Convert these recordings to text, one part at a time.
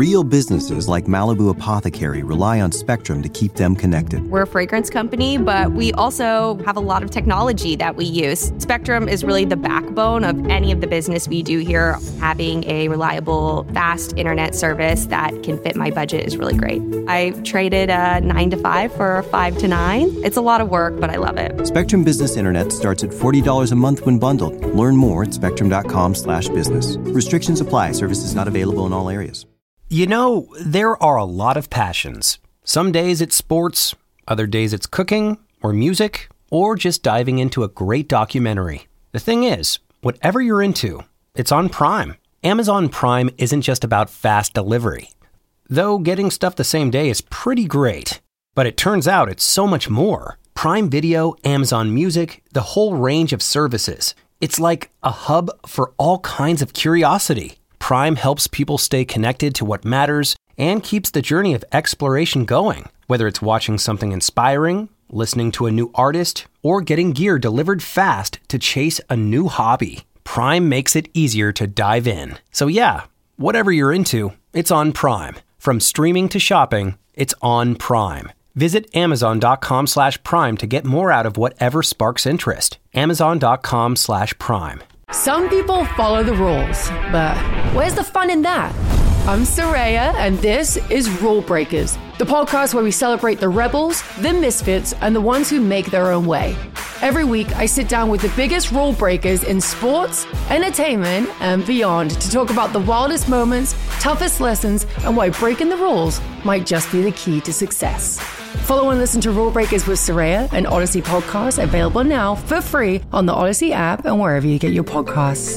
Real businesses like Malibu Apothecary rely on Spectrum to keep them connected. We're a fragrance company, but we also have a lot of technology that we use. Spectrum is really the backbone of any of the business we do here. Having a reliable, fast internet service that can fit my budget is really great. I traded a 9 to 5 for a 5 to 9. It's a lot of work, but I love it. Spectrum Business Internet starts at $40 a month when bundled. Learn more at spectrum.com/business. Restrictions apply. Services not available in all areas. You know, there are a lot of passions. Some days it's sports, other days it's cooking or music, or just diving into a great documentary. The thing is, whatever you're into, it's on Prime. Amazon Prime isn't just about fast delivery. Though getting stuff the same day is pretty great. But it turns out it's so much more. Prime Video, Amazon Music, the whole range of services. It's like a hub for all kinds of curiosity. Prime helps people stay connected to what matters and keeps the journey of exploration going. Whether it's watching something inspiring, listening to a new artist, or getting gear delivered fast to chase a new hobby, Prime makes it easier to dive in. So yeah, whatever you're into, it's on Prime. From streaming to shopping, it's on Prime. Visit Amazon.com/Prime to get more out of whatever sparks interest. Amazon.com/Prime. Some people follow the rules, but where's the fun in that? I'm Soraya, and this is Rule Breakers, the podcast where we celebrate the rebels, the misfits, and the ones who make their own way. Every week, I sit down with the biggest rule breakers in sports, entertainment, and beyond to talk about the wildest moments, toughest lessons, and why breaking the rules might just be the key to success. Follow and listen to Rule Breakers with Soraya, an Odyssey podcast, available now for free on the Odyssey app and wherever you get your podcasts.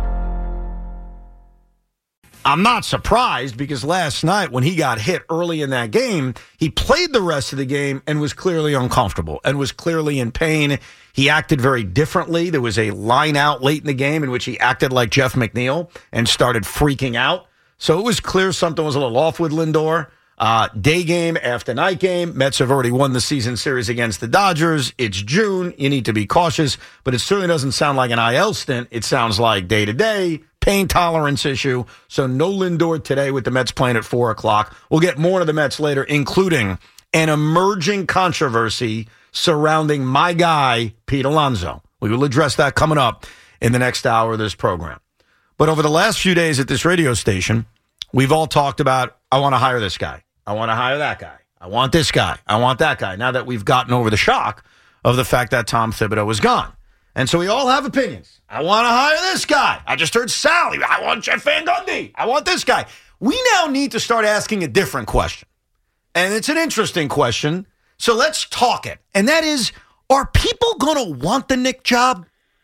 I'm not surprised because last night when he got hit early in that game, he played the rest of the game and was clearly uncomfortable and was clearly in pain. He acted very differently. There was a line out late in the game in which he acted like Jeff McNeil and started freaking out. So it was clear something was a little off with Lindor. Day game after night game. Mets have already won the season series against the Dodgers. It's June. You need to be cautious, but it certainly doesn't sound like an IL stint. It sounds like day-to-day, pain tolerance issue. So no Lindor today with the Mets playing at 4 o'clock. We'll get more to the Mets later, including an emerging controversy surrounding my guy, Pete Alonso. We will address that coming up in the next hour of this program. But over the last few days at this radio station, we've all talked about, I want to hire this guy. I want to hire that guy. I want this guy. I want that guy. Now that we've gotten over the shock of the fact that Tom Thibodeau was gone. And so we all have opinions. I want to hire this guy. I just heard Sally. I want Jeff Van Gundy. I want this guy. We now need to start asking a different question. And it's an interesting question. So let's talk it. And that is, are people going to want the Knick job?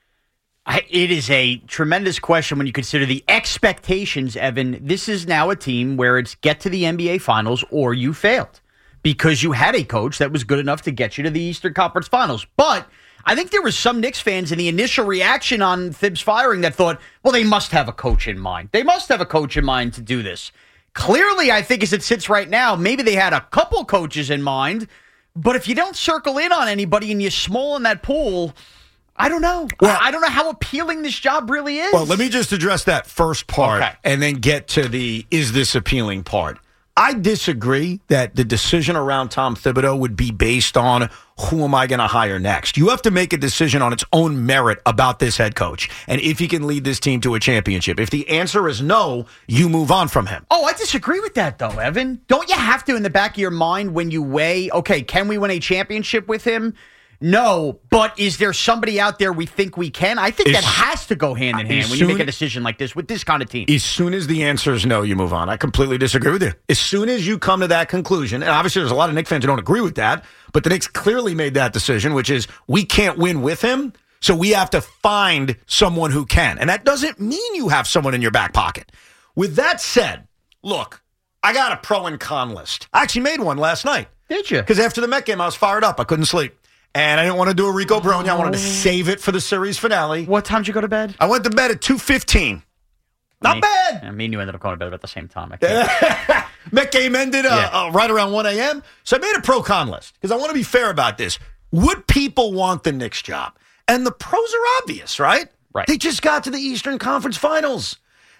It is a tremendous question when you consider the expectations, Evan. This is now a team where it's get to the NBA Finals or you failed because you had a coach that was good enough to get you to the Eastern Conference Finals. But I think there was some Knicks fans in the initial reaction on Thibs firing that thought, well, they must have a coach in mind. They must have a coach in mind to do this. Clearly, I think as it sits right now, maybe they had a couple coaches in mind. But if you don't circle in on anybody and you're small in that pool, I don't know. Well, I don't know how appealing this job really is. Well, let me just address that first part and then get to the is this appealing part. I disagree that the decision around Tom Thibodeau would be based on who am I going to hire next. You have to make a decision on its own merit about this head coach and if he can lead this team to a championship. If the answer is no, you move on from him. Oh, I disagree with that, though, Evan. Don't you have to, in the back of your mind, when you weigh, okay, can we win a championship with him? No, but is there somebody out there we think we can? I think that has to go hand in hand when you make a decision like this with this kind of team. As soon as the answer is no, you move on. I completely disagree with you. As soon as you come to that conclusion, and obviously there's a lot of Knicks fans who don't agree with that, but the Knicks clearly made that decision, which is we can't win with him, so we have to find someone who can. And that doesn't mean you have someone in your back pocket. With that said, look, I got a pro and con list. I actually made one last night. Did you? Because after the Met game, I was fired up. I couldn't sleep. And I didn't want to do a Rico Brogna. I wanted to save it for the series finale. What time did you go to bed? I went to bed at 2:15. Not bad. Me and you ended up going to bed about the same time. Met game ended right around 1 a.m. So I made a pro-con list because I want to be fair about this. Would people want the Knicks job? And the pros are obvious, right? Right. They just got to the Eastern Conference Finals.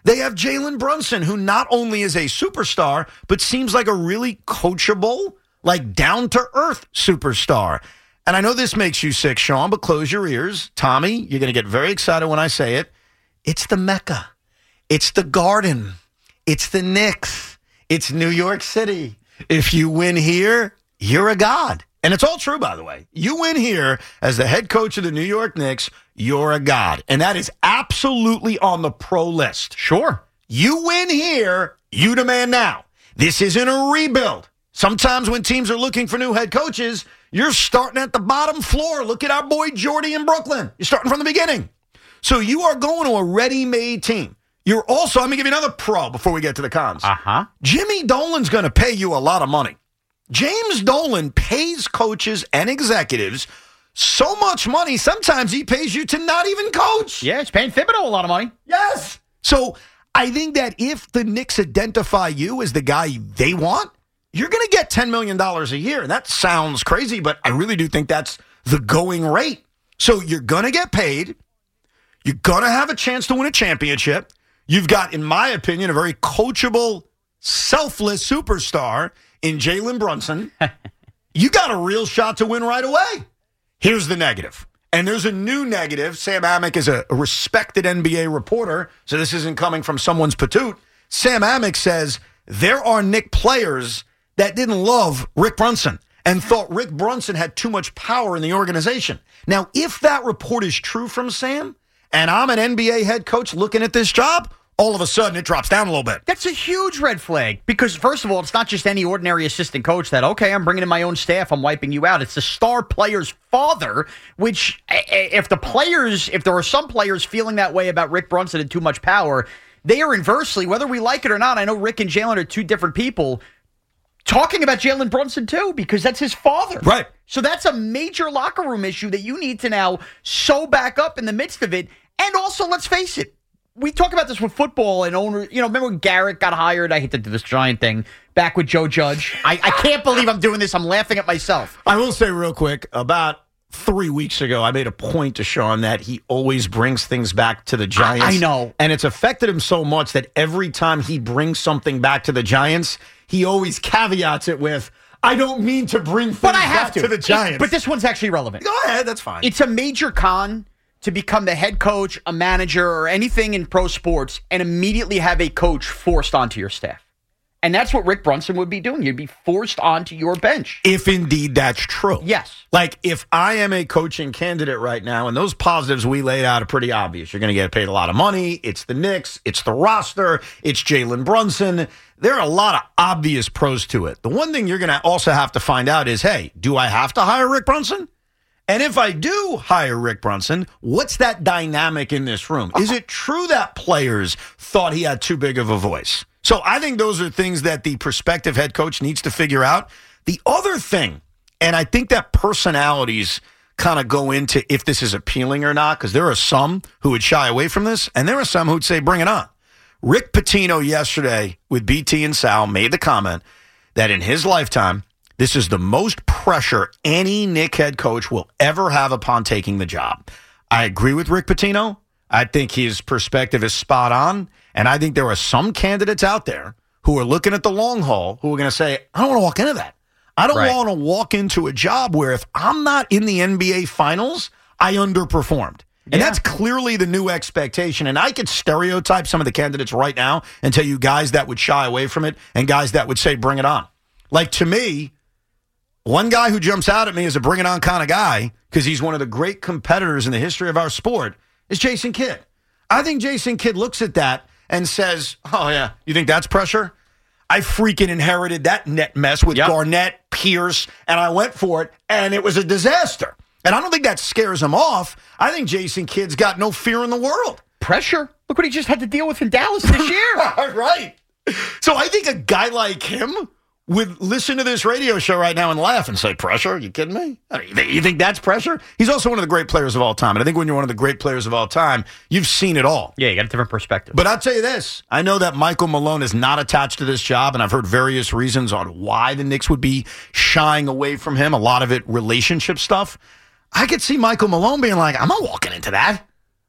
They have Jalen Brunson, who not only is a superstar, but seems like a really coachable, like down-to-earth superstar. And I know this makes you sick, Sean, but close your ears. Tommy, you're going to get very excited when I say it. It's the Mecca. It's the Garden. It's the Knicks. It's New York City. If you win here, you're a god. And it's all true, by the way. You win here as the head coach of the New York Knicks, you're a god. And that is absolutely on the pro list. Sure. You win here, you demand now. This isn't a rebuild. Sometimes when teams are looking for new head coaches, you're starting at the bottom floor. Look at our boy Jordy in Brooklyn. You're starting from the beginning. So you are going to a ready-made team. You're also, let me give you another pro before we get to the cons. Jimmy Dolan's going to pay you a lot of money. James Dolan pays coaches and executives so much money, sometimes he pays you to not even coach. Yeah, it's paying Thibodeau a lot of money. Yes. So I think that if the Knicks identify you as the guy they want, you're going to get $10 million a year. And that sounds crazy, but I really do think that's the going rate. So you're going to get paid. You're going to have a chance to win a championship. You've got, in my opinion, a very coachable, selfless superstar in Jalen Brunson. You got a real shot to win right away. Here's the negative. And there's a new negative. Sam Amick is a respected NBA reporter, so this isn't coming from someone's patoot. Sam Amick says there are Knick players that didn't love Rick Brunson and thought Rick Brunson had too much power in the organization. Now, if that report is true from Sam, and I'm an NBA head coach looking at this job, all of a sudden it drops down a little bit. That's a huge red flag because, first of all, it's not just any ordinary assistant coach that, okay, I'm bringing in my own staff, I'm wiping you out. It's the star player's father, which if there are some players feeling that way about Rick Brunson and too much power, they are inversely, whether we like it or not, I know Rick and Jalen are two different people, talking about Jalen Brunson too, because that's his father. Right. So that's a major locker room issue that you need to now sew back up in the midst of it. And also, let's face it, we talk about this with football and owners. You know, remember when Garrett got hired? I hate to do this giant thing. Back with Joe Judge. I can't believe I'm doing this. I'm laughing at myself. I will say real quick, about 3 weeks ago, I made a point to Sean that he always brings things back to the Giants. I know. And it's affected him so much that every time he brings something back to the Giants, he always caveats it with, I don't mean to bring things back to the Giants. But this one's actually relevant. Go ahead, that's fine. It's a major con to become the head coach, a manager, or anything in pro sports and immediately have a coach forced onto your staff. And that's what Rick Brunson would be doing. You'd be forced onto your bench. If indeed that's true. Yes. Like, if I am a coaching candidate right now, and those positives we laid out are pretty obvious. You're going to get paid a lot of money. It's the Knicks. It's the roster. It's Jalen Brunson. There are a lot of obvious pros to it. The one thing you're going to also have to find out is, hey, do I have to hire Rick Brunson? And if I do hire Rick Brunson, what's that dynamic in this room? Is it true that players thought he had too big of a voice? So I think those are things that the prospective head coach needs to figure out. The other thing, and I think that personalities kind of go into if this is appealing or not, because there are some who would shy away from this, and there are some who would say, bring it on. Rick Pitino yesterday with BT and Sal made the comment that in his lifetime, this is the most pressure any Knick head coach will ever have upon taking the job. I agree with Rick Pitino. I think his perspective is spot on. And I think there are some candidates out there who are looking at the long haul who are going to say, I don't want to walk into that. I don't want to walk into a job where if I'm not in the NBA Finals, I underperformed. And that's clearly the new expectation. And I could stereotype some of the candidates right now and tell you guys that would shy away from it and guys that would say, bring it on. Like, to me, one guy who jumps out at me as a bring it on kind of guy, because he's one of the great competitors in the history of our sport, is Jason Kidd. I think Jason Kidd looks at that and says, oh, yeah, you think that's pressure? I freaking inherited that net mess with Garnett, Pierce, and I went for it, and it was a disaster. And I don't think that scares him off. I think Jason Kidd's got no fear in the world. Pressure? Look what he just had to deal with in Dallas this year. Right. So I think a guy like him would listen to this radio show right now and laugh and say, pressure? Are you kidding me? You think that's pressure? He's also one of the great players of all time. And I think when you're one of the great players of all time, you've seen it all. Yeah, you got a different perspective. But I'll tell you this. I know that Michael Malone is not attached to this job, and I've heard various reasons on why the Knicks would be shying away from him. A lot of it relationship stuff. I could see Michael Malone being like, I'm not walking into that.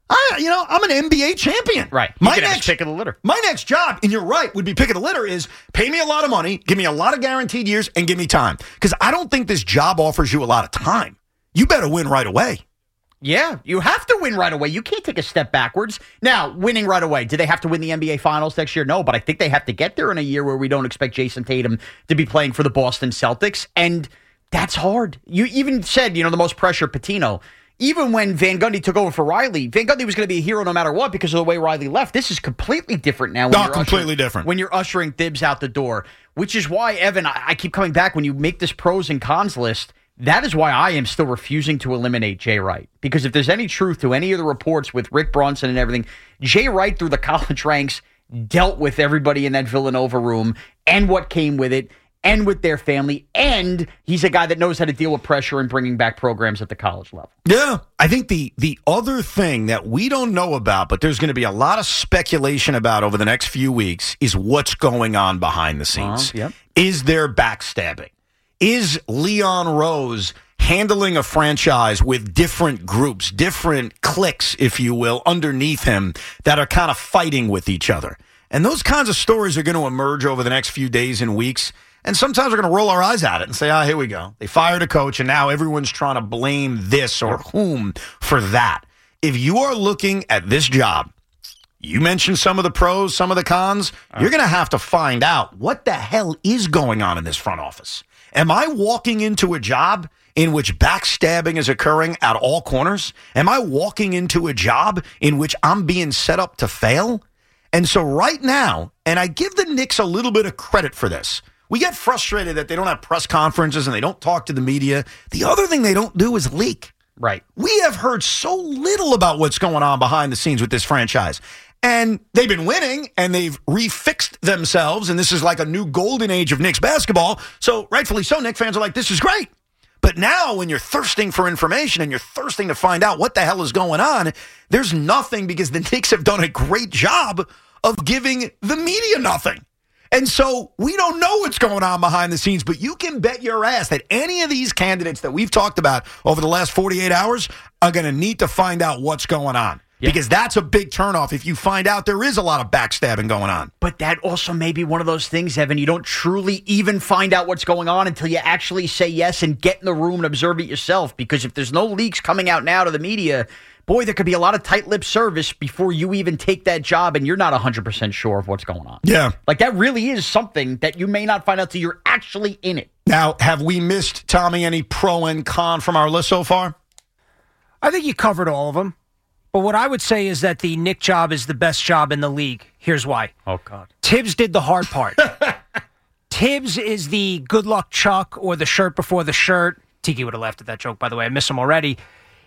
I'm an NBA champion. Right. My next pick of the litter. My next job, and you're right, would be pick of the litter is pay me a lot of money, give me a lot of guaranteed years, and give me time. Because I don't think this job offers you a lot of time. You better win right away. Yeah, you have to win right away. You can't take a step backwards. Now, winning right away, do they have to win the NBA Finals next year? No, but I think they have to get there in a year where we don't expect Jason Tatum to be playing for the Boston Celtics, and that's hard. You even said, the most pressure, Patino. Even when Van Gundy took over for Riley, Van Gundy was going to be a hero no matter what because of the way Riley left. This is completely different now. When you're ushering Thibs out the door, which is why, Evan, I keep coming back when you make this pros and cons list. That is why I am still refusing to eliminate Jay Wright. Because if there's any truth to any of the reports with Rick Brunson and everything, Jay Wright through the college ranks dealt with everybody in that Villanova room and what came with it and with their family. And he's a guy that knows how to deal with pressure and bringing back programs at the college level. Yeah. I think the other thing that we don't know about, but there's going to be a lot of speculation about over the next few weeks is what's going on behind the scenes. Yep. Is there backstabbing? Is Leon Rose handling a franchise with different groups, different cliques, if you will, underneath him that are kind of fighting with each other? And those kinds of stories are going to emerge over the next few days and weeks. And sometimes we're going to roll our eyes at it and say, here we go. They fired a coach, and now everyone's trying to blame this or whom for that. If you are looking at this job, you mentioned some of the pros, some of the cons. You're going to have to find out what the hell is going on in this front office. Am I walking into a job in which backstabbing is occurring at all corners? Am I walking into a job in which I'm being set up to fail? And so right now, and I give the Knicks a little bit of credit for this, we get frustrated that they don't have press conferences and they don't talk to the media. The other thing they don't do is leak. Right. We have heard so little about what's going on behind the scenes with this franchise. And they've been winning, and they've refixed themselves, and this is like a new golden age of Knicks basketball. So rightfully so, Knicks fans are like, this is great. But now when you're thirsting for information and you're thirsting to find out what the hell is going on, there's nothing because the Knicks have done a great job of giving the media nothing. And so we don't know what's going on behind the scenes, but you can bet your ass that any of these candidates that we've talked about over the last 48 hours are going to need to find out what's going on. Yeah. Because that's a big turnoff if you find out there is a lot of backstabbing going on. But that also may be one of those things, Evan, you don't truly even find out what's going on until you actually say yes and get in the room and observe it yourself. Because if there's no leaks coming out now to the media, boy, there could be a lot of tight-lipped service before you even take that job and you're not 100% sure of what's going on. Yeah. Like that really is something that you may not find out till you're actually in it. Now, have we missed, Tommy, any pro and con from our list so far? I think you covered all of them. But what I would say is that the Knick job is the best job in the league. Here's why. Oh, God. Tibbs did the hard part. Tibbs is the good luck Chuck or the shirt before the shirt. Tiki would have laughed at that joke, by the way. I miss him already.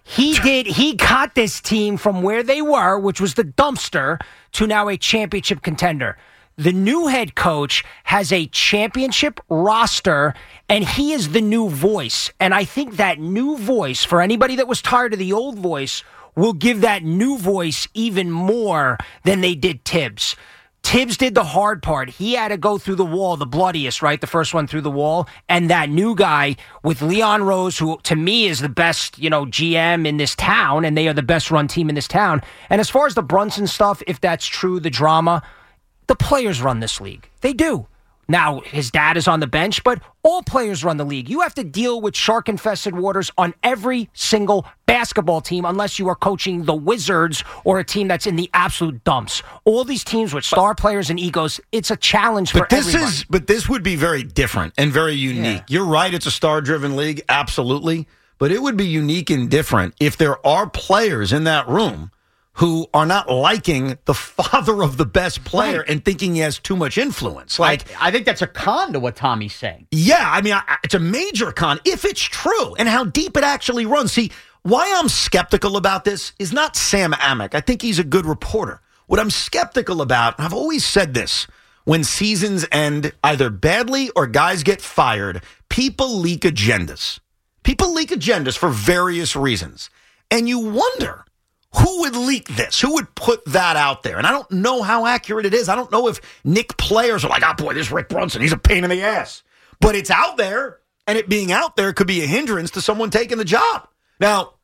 He got this team from where they were, which was the dumpster, to now a championship contender. The new head coach has a championship roster, and he is the new voice. And I think that new voice, for anybody that was tired of the old voice, will give that new voice even more than they did Tibbs. Tibbs did the hard part. He had to go through the wall, the bloodiest, right? The first one through the wall. And that new guy with Leon Rose, who to me is the best, GM in this town, and they are the best run team in this town. And as far as the Brunson stuff, if that's true, the drama, the players run this league. They do. Now, his dad is on the bench, but all players run the league. You have to deal with shark-infested waters on every single basketball team unless you are coaching the Wizards or a team that's in the absolute dumps. All these teams with star players and egos, it's a challenge for everybody. But this would be very different and very unique. Yeah. You're right, it's a star-driven league, absolutely. But it would be unique and different if there are players in that room who are not liking the father of the best player and thinking he has too much influence. I think that's a con to what Tommy's saying. Yeah, I mean, it's a major con if it's true and how deep it actually runs. See, why I'm skeptical about this is not Sam Amick. I think he's a good reporter. What I'm skeptical about, and I've always said this, when seasons end either badly or guys get fired, people leak agendas. People leak agendas for various reasons. And you wonder, who would leak this? Who would put that out there? And I don't know how accurate it is. I don't know if Knick players are like, oh, boy, this Rick Brunson, he's a pain in the ass. But it's out there, and it being out there could be a hindrance to someone taking the job. Now,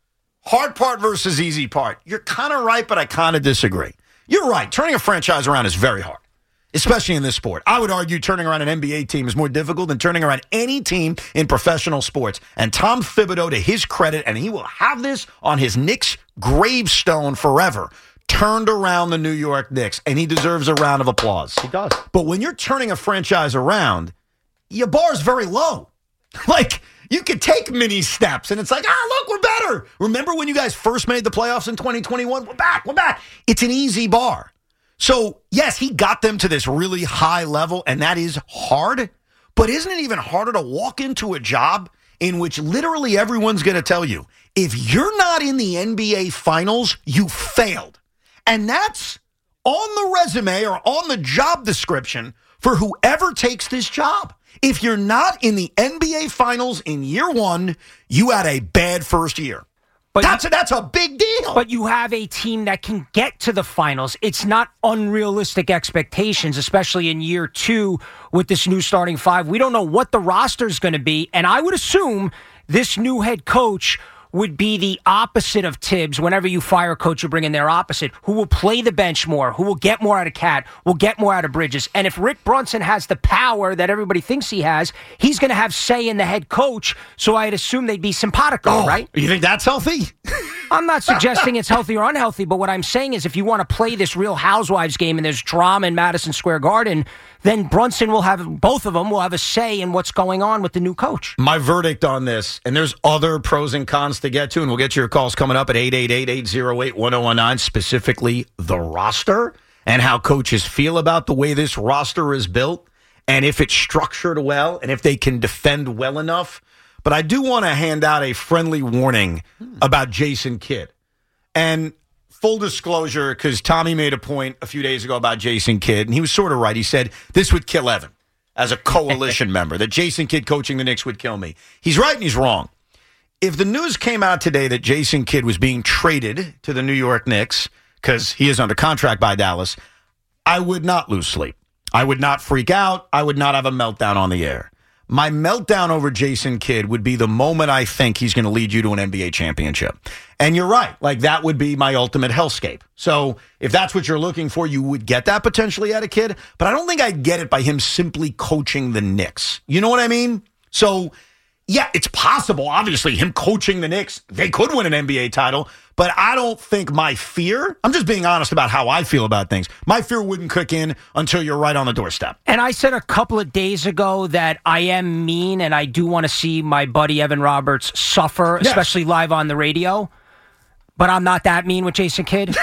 hard part versus easy part. You're kind of right, but I kind of disagree. You're right. Turning a franchise around is very hard, especially in this sport. I would argue turning around an NBA team is more difficult than turning around any team in professional sports. And Tom Thibodeau, to his credit, and he will have this on his Knicks gravestone forever, turned around the New York Knicks, and he deserves a round of applause. He does. But when you're turning a franchise around, your bar is very low. Like, you could take mini steps, and it's like, look, we're better. Remember when you guys first made the playoffs in 2021? We're back. It's an easy bar. So, yes, he got them to this really high level, and that is hard. But isn't it even harder to walk into a job in which literally everyone's going to tell you, if you're not in the NBA Finals, you failed. And that's on the resume or on the job description for whoever takes this job. If you're not in the NBA Finals in year one, you had a bad first year. But that's a big deal. But you have a team that can get to the finals. It's not unrealistic expectations, especially in year two with this new starting five. We don't know what the roster is going to be, and I would assume this new head coach would be the opposite of Tibbs. Whenever you fire a coach, you bring in their opposite, who will play the bench more, who will get more out of Cat, will get more out of Bridges. And if Rick Brunson has the power that everybody thinks he has, he's going to have say in the head coach, so I'd assume they'd be simpatico, right? You think that's healthy? I'm not suggesting it's healthy or unhealthy, but what I'm saying is if you want to play this Real Housewives game and there's drama in Madison Square Garden, then Brunson will have, both of them will have a say in what's going on with the new coach. My verdict on this, and there's other pros and cons to get to, and we'll get to your calls coming up at 888-808-1019, specifically the roster and how coaches feel about the way this roster is built and if it's structured well and if they can defend well enough. But I do want to hand out a friendly warning about Jason Kidd. And full disclosure, because Tommy made a point a few days ago about Jason Kidd, and he was sort of right. He said, this would kill Evan as a coalition member, that Jason Kidd coaching the Knicks would kill me. He's right and he's wrong. If the news came out today that Jason Kidd was being traded to the New York Knicks, because he is under contract by Dallas, I would not lose sleep. I would not freak out. I would not have a meltdown on the air. My meltdown over Jason Kidd would be the moment I think he's going to lead you to an NBA championship. And you're right. Like, that would be my ultimate hellscape. So if that's what you're looking for, you would get that potentially out of Kidd. But I don't think I'd get it by him simply coaching the Knicks. You know what I mean? So, yeah, it's possible. Obviously, him coaching the Knicks, they could win an NBA title. But I don't think my fear, I'm just being honest about how I feel about things, my fear wouldn't kick in until you're right on the doorstep. And I said a couple of days ago that I am mean and I do want to see my buddy Evan Roberts suffer, yes, especially live on the radio. But I'm not that mean with Jason Kidd.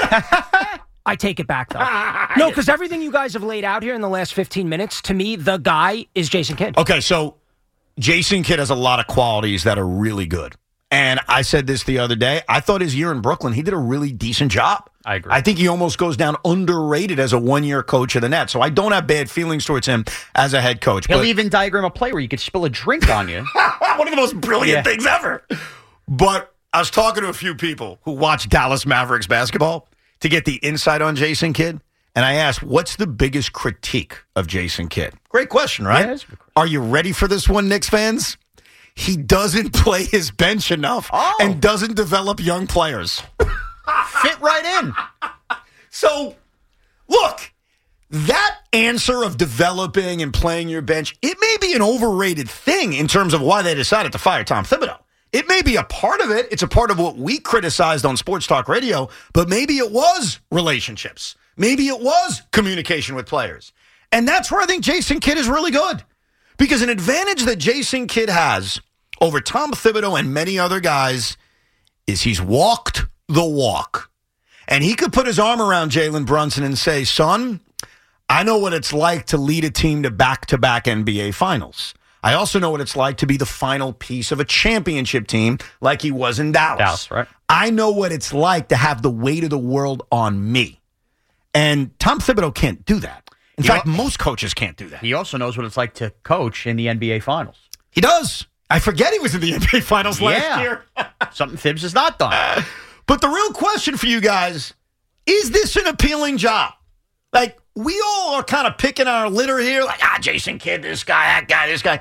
I take it back, though. No, because everything you guys have laid out here in the last 15 minutes, to me, the guy is Jason Kidd. Okay, so Jason Kidd has a lot of qualities that are really good. And I said this the other day. I thought his year in Brooklyn, he did a really decent job. I agree. I think he almost goes down underrated as a one-year coach of the Nets. So I don't have bad feelings towards him as a head coach. He'll even diagram a play where you could spill a drink on you. One of the most brilliant things ever. But I was talking to a few people who watch Dallas Mavericks basketball to get the insight on Jason Kidd. And I asked, what's the biggest critique of Jason Kidd? Great question, right? Yeah, that's a good question. Are you ready for this one, Knicks fans? He doesn't play his bench enough and doesn't develop young players. Fit right in. So, look, that answer of developing and playing your bench, it may be an overrated thing in terms of why they decided to fire Tom Thibodeau. It may be a part of it. It's a part of what we criticized on Sports Talk Radio, but maybe it was relationships. Maybe it was communication with players. And that's where I think Jason Kidd is really good. Because an advantage that Jason Kidd has over Tom Thibodeau and many other guys is he's walked the walk. And he could put his arm around Jalen Brunson and say, son, I know what it's like to lead a team to back-to-back NBA finals. I also know what it's like to be the final piece of a championship team like he was in Dallas. Dallas, right? I know what it's like to have the weight of the world on me. And Tom Thibodeau can't do that. In fact, most coaches can't do that. He also knows what it's like to coach in the NBA Finals. He does. I forget he was in the NBA Finals last year. Something Thibs has not done. But the real question for you guys, is this an appealing job? Like, we all are kind of picking our litter here, like, Jason Kidd, this guy, that guy, this guy.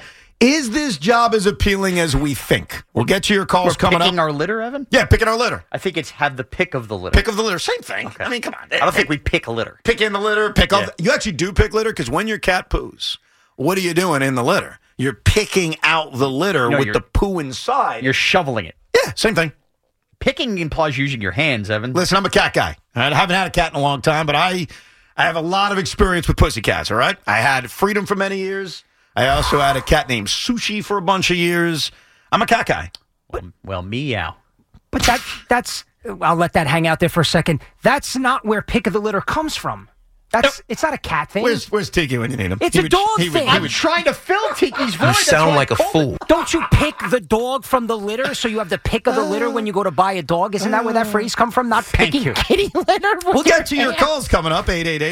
Is this job as appealing as we think? We'll get to your calls coming up. Picking our litter, Evan? Yeah, picking our litter. I think it's have the pick of the litter. Pick of the litter, same thing. Okay. I mean, come on. I don't think we pick a litter. Pick in the litter, you actually do pick litter because when your cat poos, what are you doing in the litter? You're picking out the litter with the poo inside. You're shoveling it. Yeah, same thing. Picking implies using your hands, Evan. Listen, I'm a cat guy. I haven't had a cat in a long time, but I have a lot of experience with pussycats, all right? I had Freedom for many years. I also had a cat named Sushi for a bunch of years. I'm a cat guy. Well, meow. But that's I'll let that hang out there for a second. That's not where pick of the litter comes from. It's not a cat thing. Where's Tiki when you need him? It's a dog thing. I'm trying to fill Tiki's voice. You sound like a fool. Don't you pick the dog from the litter so you have the pick of the litter when you go to buy a dog? Isn't that where that phrase come from? Not picking kitty litter? We'll get to your calls coming up.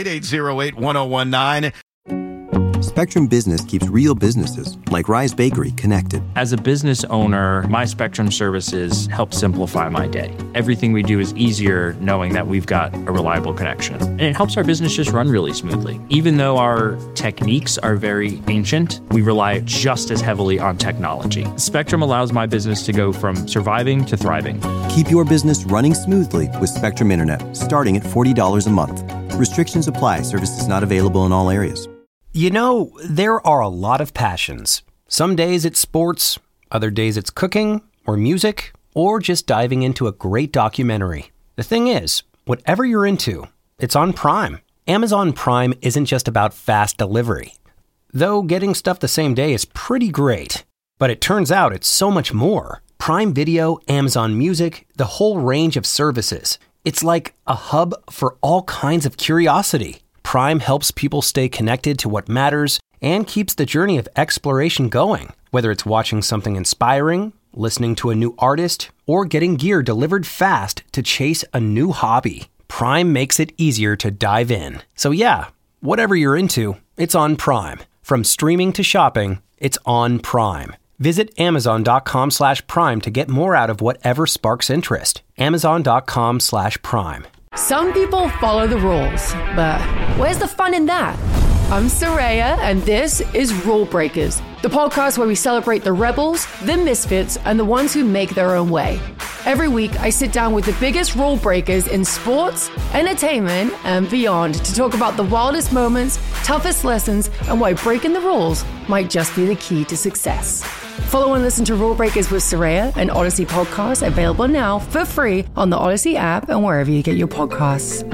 888-808-1019. Spectrum Business keeps real businesses, like Rise Bakery, connected. As a business owner, my Spectrum services help simplify my day. Everything we do is easier knowing that we've got a reliable connection. And it helps our business just run really smoothly. Even though our techniques are very ancient, we rely just as heavily on technology. Spectrum allows my business to go from surviving to thriving. Keep your business running smoothly with Spectrum Internet, starting at $40 a month. Restrictions apply. Services not available in all areas. You know, there are a lot of passions. Some days it's sports, other days it's cooking or music, or just diving into a great documentary. The thing is, whatever you're into, it's on Prime. Amazon Prime isn't just about fast delivery. Though getting stuff the same day is pretty great. But it turns out it's so much more. Prime Video, Amazon Music, the whole range of services. It's like a hub for all kinds of curiosity. Prime helps people stay connected to what matters and keeps the journey of exploration going. Whether it's watching something inspiring, listening to a new artist, or getting gear delivered fast to chase a new hobby, Prime makes it easier to dive in. So yeah, whatever you're into, it's on Prime. From streaming to shopping, it's on Prime. Visit Amazon.com/Prime to get more out of whatever sparks interest. Amazon.com/Prime. Some people follow the rules, but where's the fun in that? I'm Soraya, and this is Rule Breakers, the podcast where we celebrate the rebels, the misfits, and the ones who make their own way. Every week, I sit down with the biggest rule breakers in sports, entertainment, and beyond to talk about the wildest moments, toughest lessons, and why breaking the rules might just be the key to success. Follow and listen to Rule Breakers with Soraya, an Odyssey podcast available now for free on the Odyssey app and wherever you get your podcasts.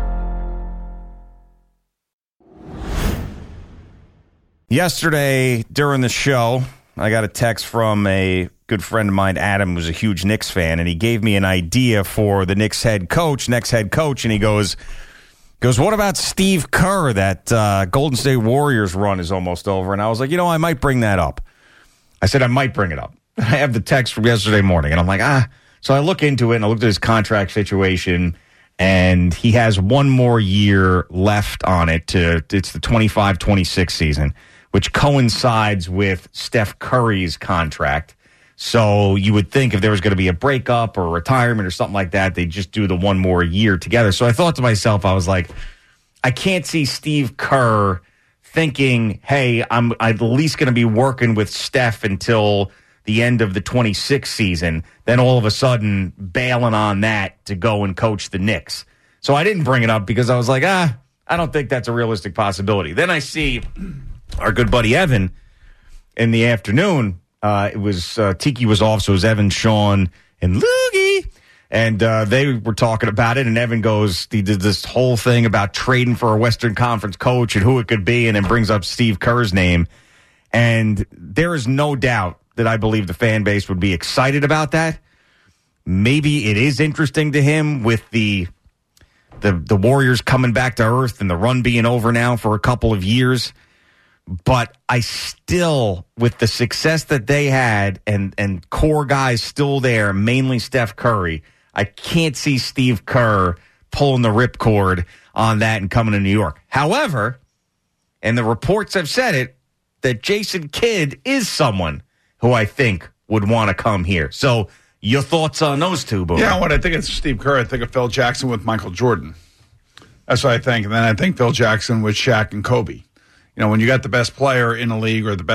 Yesterday, during the show, I got a text from a good friend of mine, Adam, who's a huge Knicks fan, and he gave me an idea for the Knicks next head coach, and he goes, what about Steve Kerr? That Golden State Warriors run is almost over. And I was like, I might bring that up. I said I might bring it up. I have the text from yesterday morning, and I'm like, So I look into it, and I looked at his contract situation, and he has one more year left on it. It's the 25-26 season, which coincides with Steph Curry's contract. So you would think if there was going to be a breakup or a retirement or something like that, they'd just do the one more year together. So I thought to myself, I was like, I can't see Steve Kerr thinking, hey, I'm at least going to be working with Steph until the end of the 26th season, then all of a sudden bailing on that to go and coach the Knicks. So I didn't bring it up because I was like, I don't think that's a realistic possibility. Then I see our good buddy Evan in the afternoon. It was Tiki was off, so it was Evan, Sean, and Loogie. And they were talking about it, and Evan he did this whole thing about trading for a Western Conference coach and who it could be, and then brings up Steve Kerr's name. And there is no doubt that I believe the fan base would be excited about that. Maybe it is interesting to him with the Warriors coming back to earth and the run being over now for a couple of years. But I still, with the success that they had and core guys still there, mainly Steph Curry, I can't see Steve Kerr pulling the ripcord on that and coming to New York. However, and the reports have said it, that Jason Kidd is someone who I think would want to come here. So your thoughts on those two, Boone? Yeah, when I think it's Steve Kerr, I think of Phil Jackson with Michael Jordan. That's what I think. And then I think Phil Jackson with Shaq and Kobe. When you got the best player in the league or the best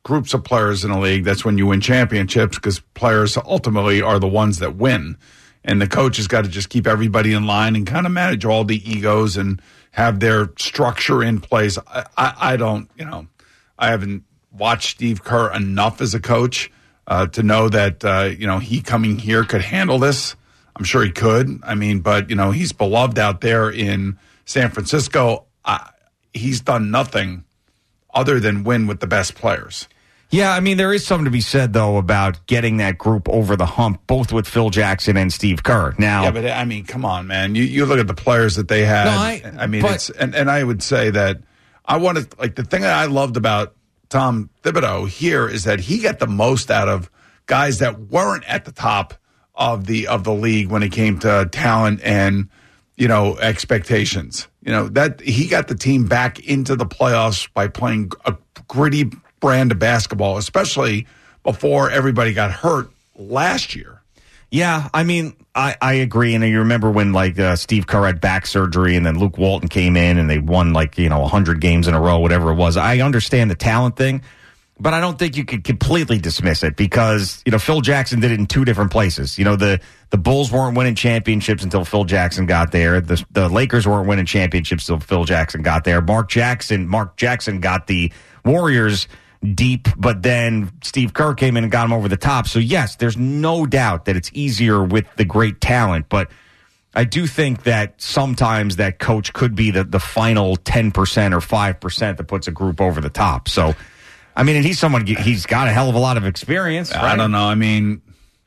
groups of players in a league, that's when you win championships, because players ultimately are the ones that win. And the coach has got to just keep everybody in line and kind of manage all the egos and have their structure in place. I don't, I haven't watched Steve Kerr enough as a coach to know that, he coming here could handle this. I'm sure he could. I mean, but, he's beloved out there in San Francisco. He's done nothing other than win with the best players. Yeah, I mean, there is something to be said, though, about getting that group over the hump, both with Phil Jackson and Steve Kerr. Now, yeah, but I mean, come on, man. You look at the players that they had. And I would say that the thing that I loved about Tom Thibodeau here is that he got the most out of guys that weren't at the top of the league when it came to talent and, expectations. That he got the team back into the playoffs by playing a gritty brand of basketball, especially before everybody got hurt last year. Yeah, I mean, I agree. And you remember when Steve Kerr had back surgery and then Luke Walton came in and they won 100 games in a row, whatever it was. I understand the talent thing, but I don't think you could completely dismiss it because, Phil Jackson did it in two different places. The Bulls weren't winning championships until Phil Jackson got there. The Lakers weren't winning championships until Phil Jackson got there. Mark Jackson got the Warriors deep, but then Steve Kerr came in and got him over the top. So yes, there's no doubt that it's easier with the great talent, but I do think that sometimes that coach could be the final 10% or 5% that puts a group over the top. So, I mean, and he's got a hell of a lot of experience. Right? I don't know. I mean,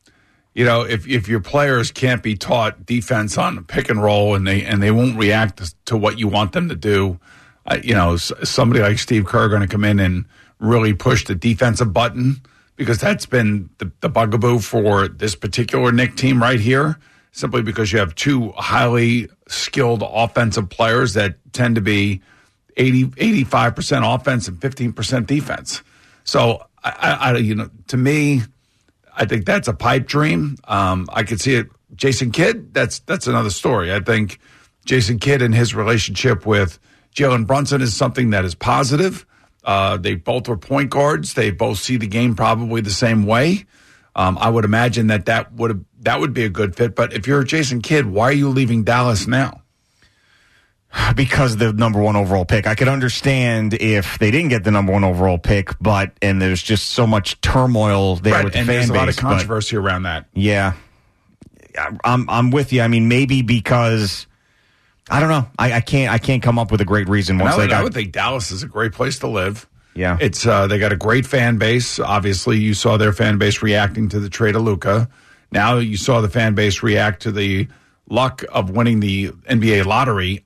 if your players can't be taught defense on pick and roll and they won't react to what you want them to do, somebody like Steve Kerr going to come in and really push the defensive button, because that's been the bugaboo for this particular Knick team right here, simply because you have two highly skilled offensive players that tend to be 85% offense and 15% defense. So, to me, I think that's a pipe dream. I could see it. Jason Kidd, that's another story. I think Jason Kidd and his relationship with Jalen Brunson is something that is positive. They both are point guards. They both see the game probably the same way. I would imagine that would be a good fit. But if you're Jason Kidd, why are you leaving Dallas now? Because the number one overall pick. I could understand if they didn't get the number one overall pick, and there's just so much turmoil there with the fan base. And there's a lot of controversy around that. Yeah. I'm with you. I mean, maybe because I don't know. I can't come up with a great reason. I would think Dallas is a great place to live. Yeah, it's they got a great fan base. Obviously, you saw their fan base reacting to the trade of Luka. Now you saw the fan base react to the luck of winning the NBA lottery.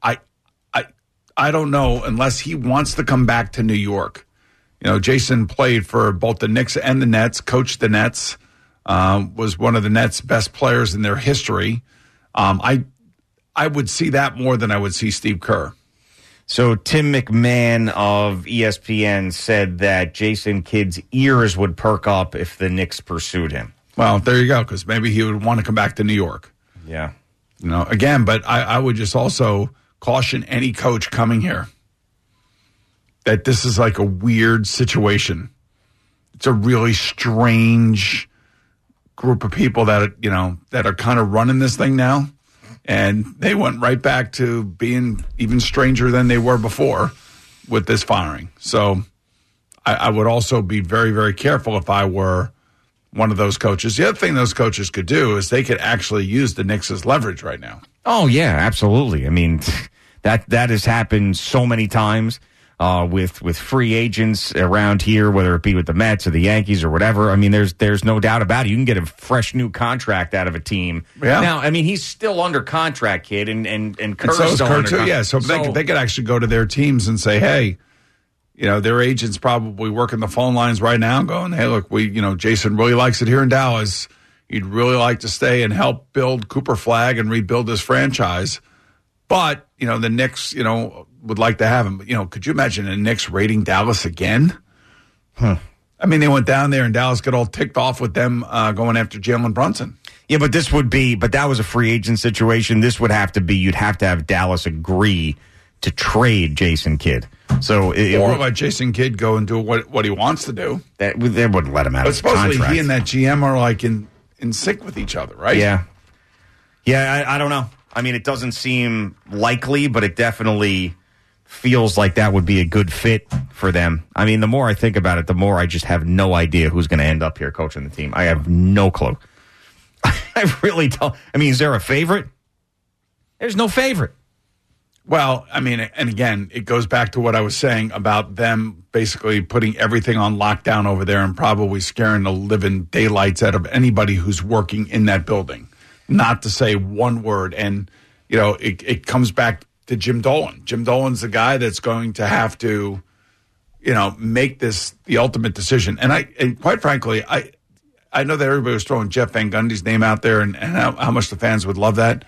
I don't know unless he wants to come back to New York. Jason played for both the Knicks and the Nets, coached the Nets, was one of the Nets' best players in their history. I would see that more than I would see Steve Kerr. So Tim McMahon of ESPN said that Jason Kidd's ears would perk up if the Knicks pursued him. Well, there you go, because maybe he would want to come back to New York. Yeah. Again, but I would just also caution any coach coming here that this is like a weird situation. It's a really strange group of people that are kind of running this thing now. And they went right back to being even stranger than they were before with this firing. So I would also be very, very careful if I were one of those coaches. The other thing those coaches could do is they could actually use the Knicks as leverage right now. Oh, yeah, absolutely. I mean, that has happened so many times with free agents around here, whether it be with the Mets or the Yankees or whatever. I mean, there's no doubt about it. You can get a fresh new contract out of a team. Yeah. Now, I mean, he's still under contract, kid, and Kerr's so is still Kerr under too. contract. Yeah, so they could actually go to their teams and say, hey, their agent's probably working the phone lines right now going, hey, look, Jason really likes it here in Dallas. He'd really like to stay and help build Cooper Flag and rebuild this franchise. But, the Knicks, would like to have him. Could you imagine the Knicks raiding Dallas again? I mean, they went down there and Dallas got all ticked off with them going after Jalen Brunson. Yeah, but that was a free agent situation. This would have to be, you'd have to have Dallas agree to trade Jason Kidd. So or let Jason Kidd go and do what he wants to do. They wouldn't let him out of his contract. Supposedly he and that GM are like in sync with each other, right? Yeah. Yeah, I don't know. I mean, it doesn't seem likely, but it definitely feels like that would be a good fit for them. I mean, the more I think about it, the more I just have no idea who's going to end up here coaching the team. I have no clue. I really don't. I mean, is there a favorite? There's no favorite. Well, I mean, and again, it goes back to what I was saying about them basically putting everything on lockdown over there and probably scaring the living daylights out of anybody who's working in that building. Not to say one word. And, you know, it comes back to Jim Dolan. Jim Dolan's the guy that's going to have to, you know, make this the ultimate decision. And quite frankly, I know that everybody was throwing Jeff Van Gundy's name out there and how much the fans would love that.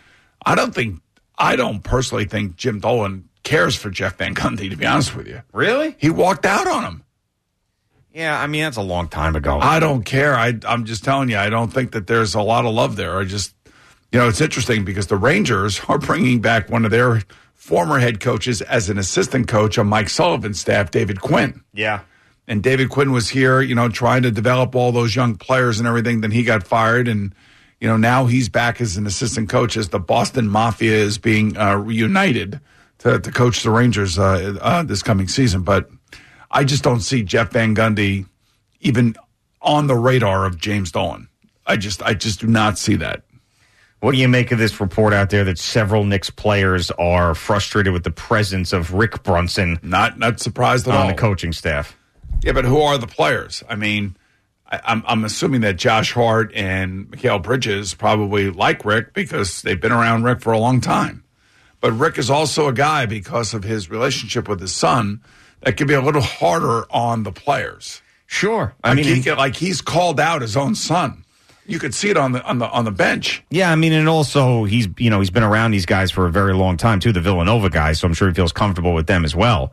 I don't personally think Jim Dolan cares for Jeff Van Gundy, to be honest with you. Really? He walked out on him. Yeah, I mean, that's a long time ago. I don't care. I'm just telling you, I don't think that there's a lot of love there. It's interesting because the Rangers are bringing back one of their former head coaches as an assistant coach on Mike Sullivan's staff, David Quinn. Yeah. And David Quinn was here, you know, trying to develop all those young players and everything. Then he got fired and, you know, now he's back as an assistant coach as the Boston Mafia is being reunited to coach the Rangers this coming season. But I just don't see Jeff Van Gundy even on the radar of James Dolan. I just do not see that. What do you make of this report out there that several Knicks players are frustrated with the presence of Rick Brunson? Not surprised at all. On the coaching staff. Yeah, but who are the players? I mean, I'm assuming that Josh Hart and Mikal Bridges probably like Rick because they've been around Rick for a long time. But Rick is also a guy, because of his relationship with his son, that can be a little harder on the players. Sure. I mean, he's called out his own son. You could see it on the bench. Yeah, I mean, and also he's been around these guys for a very long time too, the Villanova guys. So I'm sure he feels comfortable with them as well.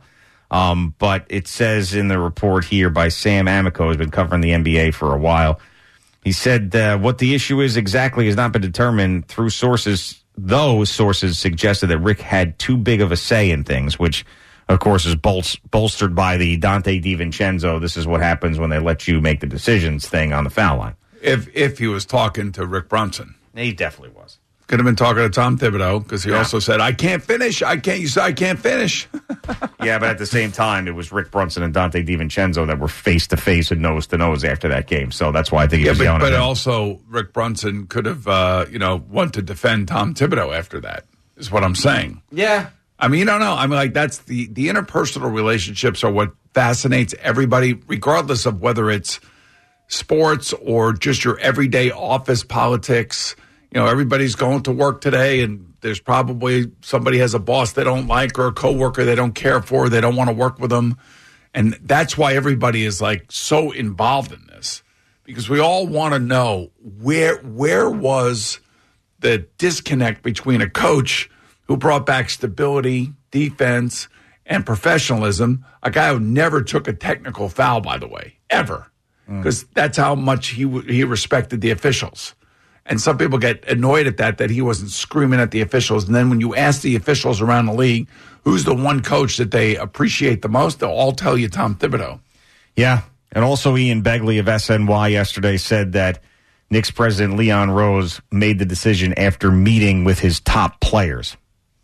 But it says in the report here by Sam Amico, who's been covering the NBA for a while. He said what the issue is exactly has not been determined through sources. Those sources suggested that Rick had too big of a say in things, which, of course, is bolstered by the Dante DiVincenzo. This is what happens when they let you make the decisions thing on the foul line. If he was talking to Rick Brunson. He definitely was. Could have been talking to Tom Thibodeau because he also said, I can't finish. You said I can't finish. Yeah, but at the same time, it was Rick Brunson and Dante DiVincenzo that were face-to-face and nose-to-nose after that game. So that's why I think he was yelling at him. But also Rick Brunson could have, wanted to defend Tom Thibodeau after that, is what I'm saying. Yeah. I mean, you don't know. I mean, like, that's the interpersonal relationships are what fascinates everybody, regardless of whether it's sports or just your everyday office politics. You know, everybody's going to work today and there's probably somebody has a boss they don't like or a coworker they don't care for. They don't want to work with them. And that's why everybody is like so involved in this, because we all want to know where was the disconnect between a coach who brought back stability, defense, and professionalism, a guy who never took a technical foul, by the way, ever. Because that's how much he respected the officials. And some people get annoyed at that he wasn't screaming at the officials. And then when you ask the officials around the league, who's the one coach that they appreciate the most, they'll all tell you Tom Thibodeau. Yeah. And also Ian Begley of SNY yesterday said that Knicks president Leon Rose made the decision after meeting with his top players.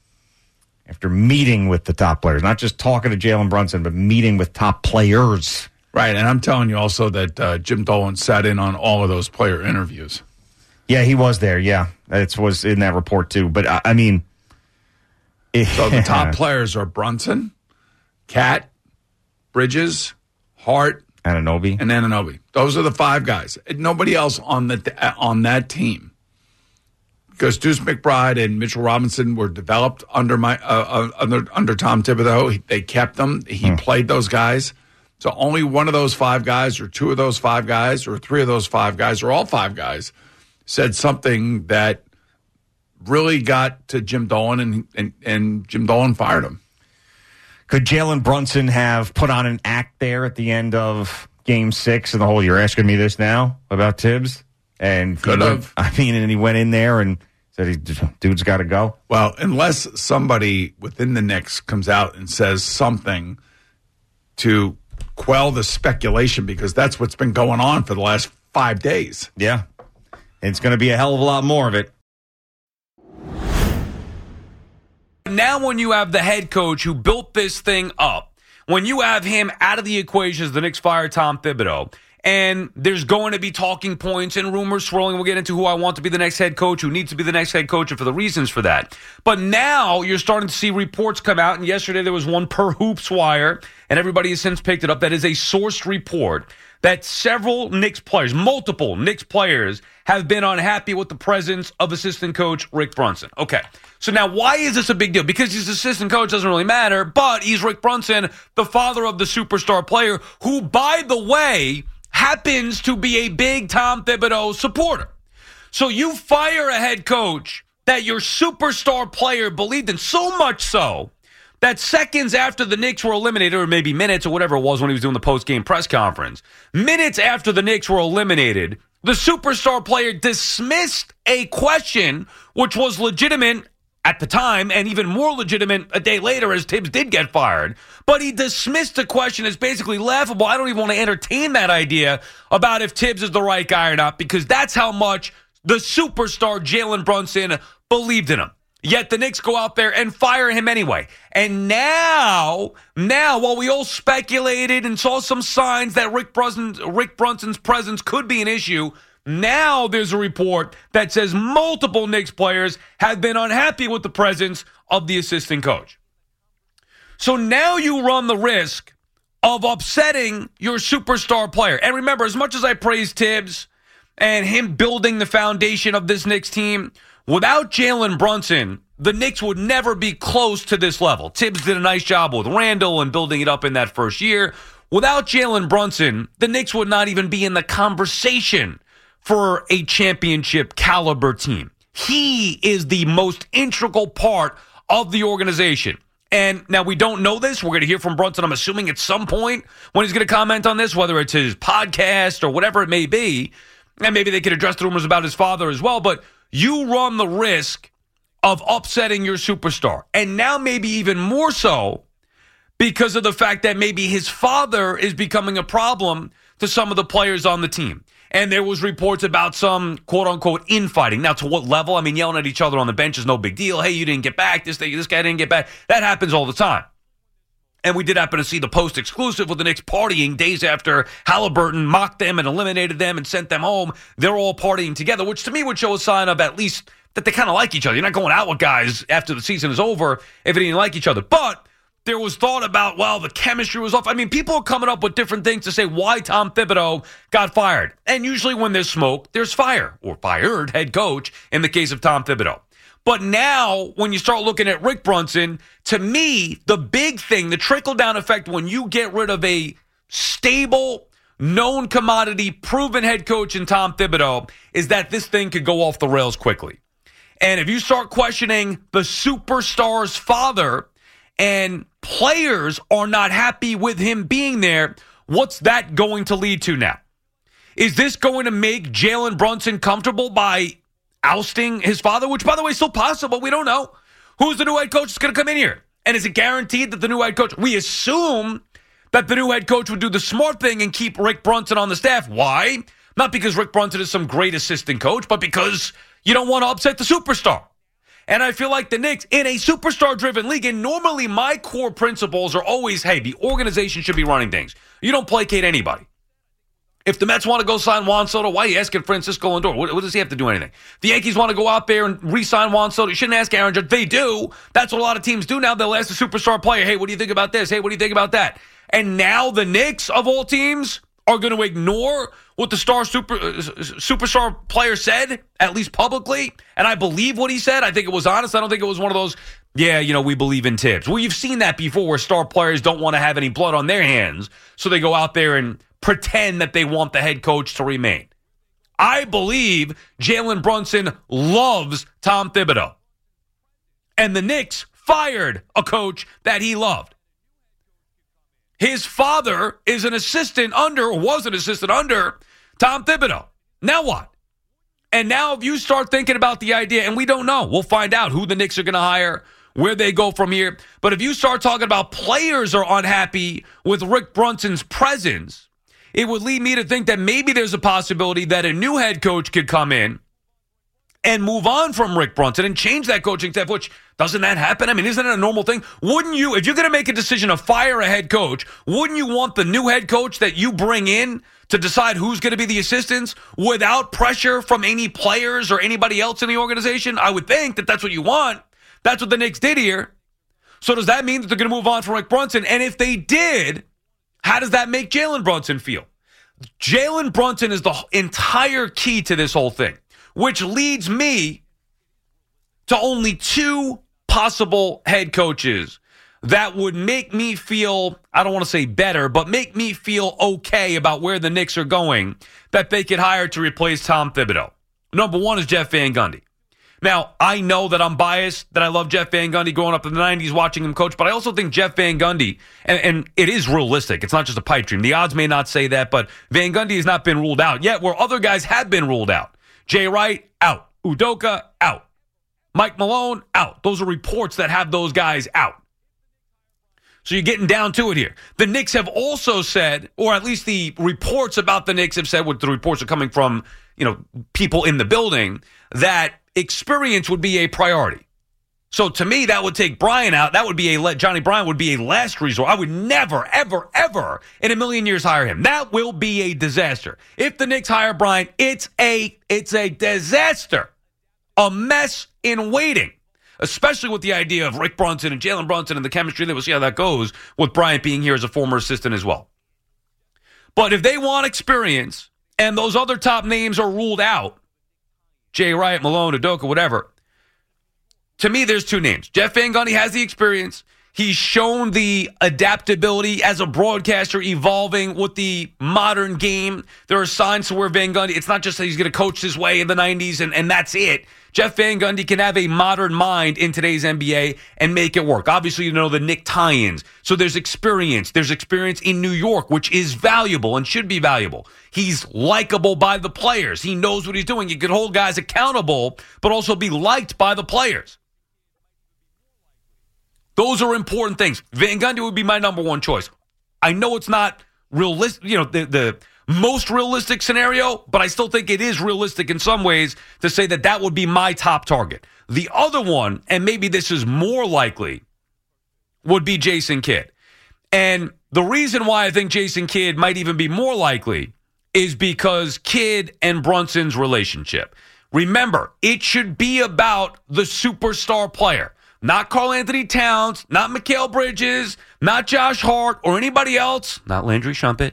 After meeting with the top players. Not just talking to Jalen Brunson, but meeting with top players. Right, and I'm telling you also that Jim Dolan sat in on all of those player interviews. Yeah, he was there, yeah. It was in that report, too. But, I mean... So the top players are Brunson, Cat, Bridges, Hart... Anunoby. Those are the five guys. And nobody else on that team. Because Deuce McBride and Mitchell Robinson were developed under Tom Thibodeau. They kept them. He played those guys. So only one of those five guys or two of those five guys or three of those five guys or all five guys said something that really got to Jim Dolan and Jim Dolan fired him. Could Jalen Brunson have put on an act there at the end of Game 6 and the whole, you're asking me this now about Tibbs? And could have. I mean, and he went in there and dude's got to go? Well, unless somebody within the Knicks comes out and says something to quell the speculation, because that's what's been going on for the last 5 days. Yeah. It's going to be a hell of a lot more of it. Now when you have the head coach who built this thing up, when you have him out of the equation as the Knicks fire Tom Thibodeau, and there's going to be talking points and rumors swirling. We'll get into who I want to be the next head coach, who needs to be the next head coach, and for the reasons for that. But now you're starting to see reports come out, and yesterday there was one per Hoops Wire, and everybody has since picked it up. That is a sourced report that several Knicks players, multiple Knicks players, have been unhappy with the presence of assistant coach Rick Brunson. Okay, so now why is this a big deal? Because his assistant coach doesn't really matter, but he's Rick Brunson, the father of the superstar player, who, by the way, happens to be a big Tom Thibodeau supporter. So you fire a head coach that your superstar player believed in, so much so that seconds after the Knicks were eliminated, or maybe minutes or whatever it was when he was doing the post-game press conference, minutes after the Knicks were eliminated, the superstar player dismissed a question which was legitimate at the time, and even more legitimate a day later as Tibbs did get fired. But he dismissed the question as basically laughable. I don't even want to entertain that idea about if Tibbs is the right guy or not, because that's how much the superstar Jalen Brunson believed in him. Yet the Knicks go out there and fire him anyway. And now, while we all speculated and saw some signs that Rick Brunson's presence could be an issue, now there's a report that says multiple Knicks players have been unhappy with the presence of the assistant coach. So now you run the risk of upsetting your superstar player. And remember, as much as I praise Tibbs and him building the foundation of this Knicks team, without Jalen Brunson, the Knicks would never be close to this level. Tibbs did a nice job with Randall and building it up in that first year. Without Jalen Brunson, the Knicks would not even be in the conversation for a championship caliber team. He is the most integral part of the organization. And now we don't know this. We're going to hear from Brunson, I'm assuming, at some point when he's going to comment on this, whether it's his podcast or whatever it may be. And maybe they could address the rumors about his father as well. But you run the risk of upsetting your superstar. And now maybe even more so because of the fact that maybe his father is becoming a problem to some of the players on the team. And there was reports about some quote-unquote infighting. Now, to what level? I mean, yelling at each other on the bench is no big deal. Hey, you didn't get back. This guy didn't get back. That happens all the time. And we did happen to see the Post exclusive with the Knicks partying days after Halliburton mocked them and eliminated them and sent them home. They're all partying together, which to me would show a sign of at least that they kind of like each other. You're not going out with guys after the season is over if they didn't like each other. But there was thought about, well, the chemistry was off. I mean, people are coming up with different things to say why Tom Thibodeau got fired. And usually when there's smoke, there's fire, or fired head coach in the case of Tom Thibodeau. But now, when you start looking at Rick Brunson, to me, the big thing, the trickle-down effect when you get rid of a stable, known commodity, proven head coach in Tom Thibodeau, is that this thing could go off the rails quickly. And if you start questioning the superstar's father and players are not happy with him being there, what's that going to lead to now? Is this going to make Jalen Brunson comfortable by ousting his father, which, by the way, is still possible? We don't know. Who's the new head coach that's going to come in here? And is it guaranteed that the new head coach, we assume that the new head coach would do the smart thing and keep Rick Brunson on the staff. Why? Not because Rick Brunson is some great assistant coach, but because you don't want to upset the superstar. And I feel like the Knicks, in a superstar-driven league, and normally my core principles are always, hey, the organization should be running things. You don't placate anybody. If the Mets want to go sign Juan Soto, why are you asking Francisco Lindor? What does he have to do anything? The Yankees want to go out there and re-sign Juan Soto. You shouldn't ask Aaron Judge. They do. That's what a lot of teams do now. They'll ask the superstar player, hey, what do you think about this? Hey, what do you think about that? And now the Knicks, of all teams, are going to ignore what the superstar player said, at least publicly. And I believe what he said. I think it was honest. I don't think it was one of those, we believe in Tibbs. Well, you've seen that before where star players don't want to have any blood on their hands, so they go out there and pretend that they want the head coach to remain. I believe Jalen Brunson loves Tom Thibodeau. And the Knicks fired a coach that he loved. His father is was an assistant under Tom Thibodeau. Now what? And now if you start thinking about the idea, and we don't know, we'll find out who the Knicks are going to hire, where they go from here. But if you start talking about players are unhappy with Rick Brunson's presence, it would lead me to think that maybe there's a possibility that a new head coach could come in and move on from Rick Brunson and change that coaching staff, which doesn't that happen? I mean, isn't it a normal thing? Wouldn't you, if you're going to make a decision to fire a head coach, wouldn't you want the new head coach that you bring in to decide who's going to be the assistants without pressure from any players or anybody else in the organization? I would think that that's what you want. That's what the Knicks did here. So does that mean that they're going to move on from Rick Brunson? And if they did, how does that make Jalen Brunson feel? Jalen Brunson is the entire key to this whole thing, which leads me to only two possible head coaches that would make me feel, I don't want to say better, but make me feel okay about where the Knicks are going that they could hire to replace Tom Thibodeau. Number one is Jeff Van Gundy. Now, I know that I'm biased, that I love Jeff Van Gundy growing up in the 90s watching him coach, but I also think Jeff Van Gundy, and it is realistic. It's not just a pipe dream. The odds may not say that, but Van Gundy has not been ruled out yet, where other guys have been ruled out. Jay Wright, out. Udoka, out. Mike Malone, out. Those are reports that have those guys out. So you're getting down to it here. The Knicks have also said, or at least the reports about the Knicks have said, what the reports are coming from, people in the building, that experience would be a priority. So to me, that would take Bryant out. That would be Johnny Bryant would be a last resort. I would never, ever, ever in a million years hire him. That will be a disaster. If the Knicks hire Bryant, it's a disaster. A mess in waiting. Especially with the idea of Rick Brunson and Jalen Brunson and the chemistry. We'll see how that goes with Bryant being here as a former assistant as well. But if they want experience and those other top names are ruled out, Jay Wright, Malone, Udoka, whatever, to me, there's two names. Jeff Van Gundy has the experience. He's shown the adaptability as a broadcaster, evolving with the modern game. There are signs to where Van Gundy, it's not just that he's going to coach his way in the 90s and that's it. Jeff Van Gundy can have a modern mind in today's NBA and make it work. Obviously, the Knick tie-ins. So there's experience. There's experience in New York, which is valuable and should be valuable. He's likable by the players. He knows what he's doing. He can hold guys accountable, but also be liked by the players. Those are important things. Van Gundy would be my number one choice. I know it's not realistic, the most realistic scenario, but I still think it is realistic in some ways to say that would be my top target. The other one, and maybe this is more likely, would be Jason Kidd. And the reason why I think Jason Kidd might even be more likely is because Kidd and Brunson's relationship. Remember, it should be about the superstar player. Not Karl Anthony Towns, not Mikal Bridges, not Josh Hart, or anybody else. Not Landry Shumpert.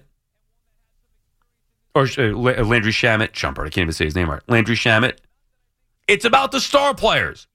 Or Landry Shamet. Shumpert, I can't even say his name right. Landry Shamet. It's about the star players.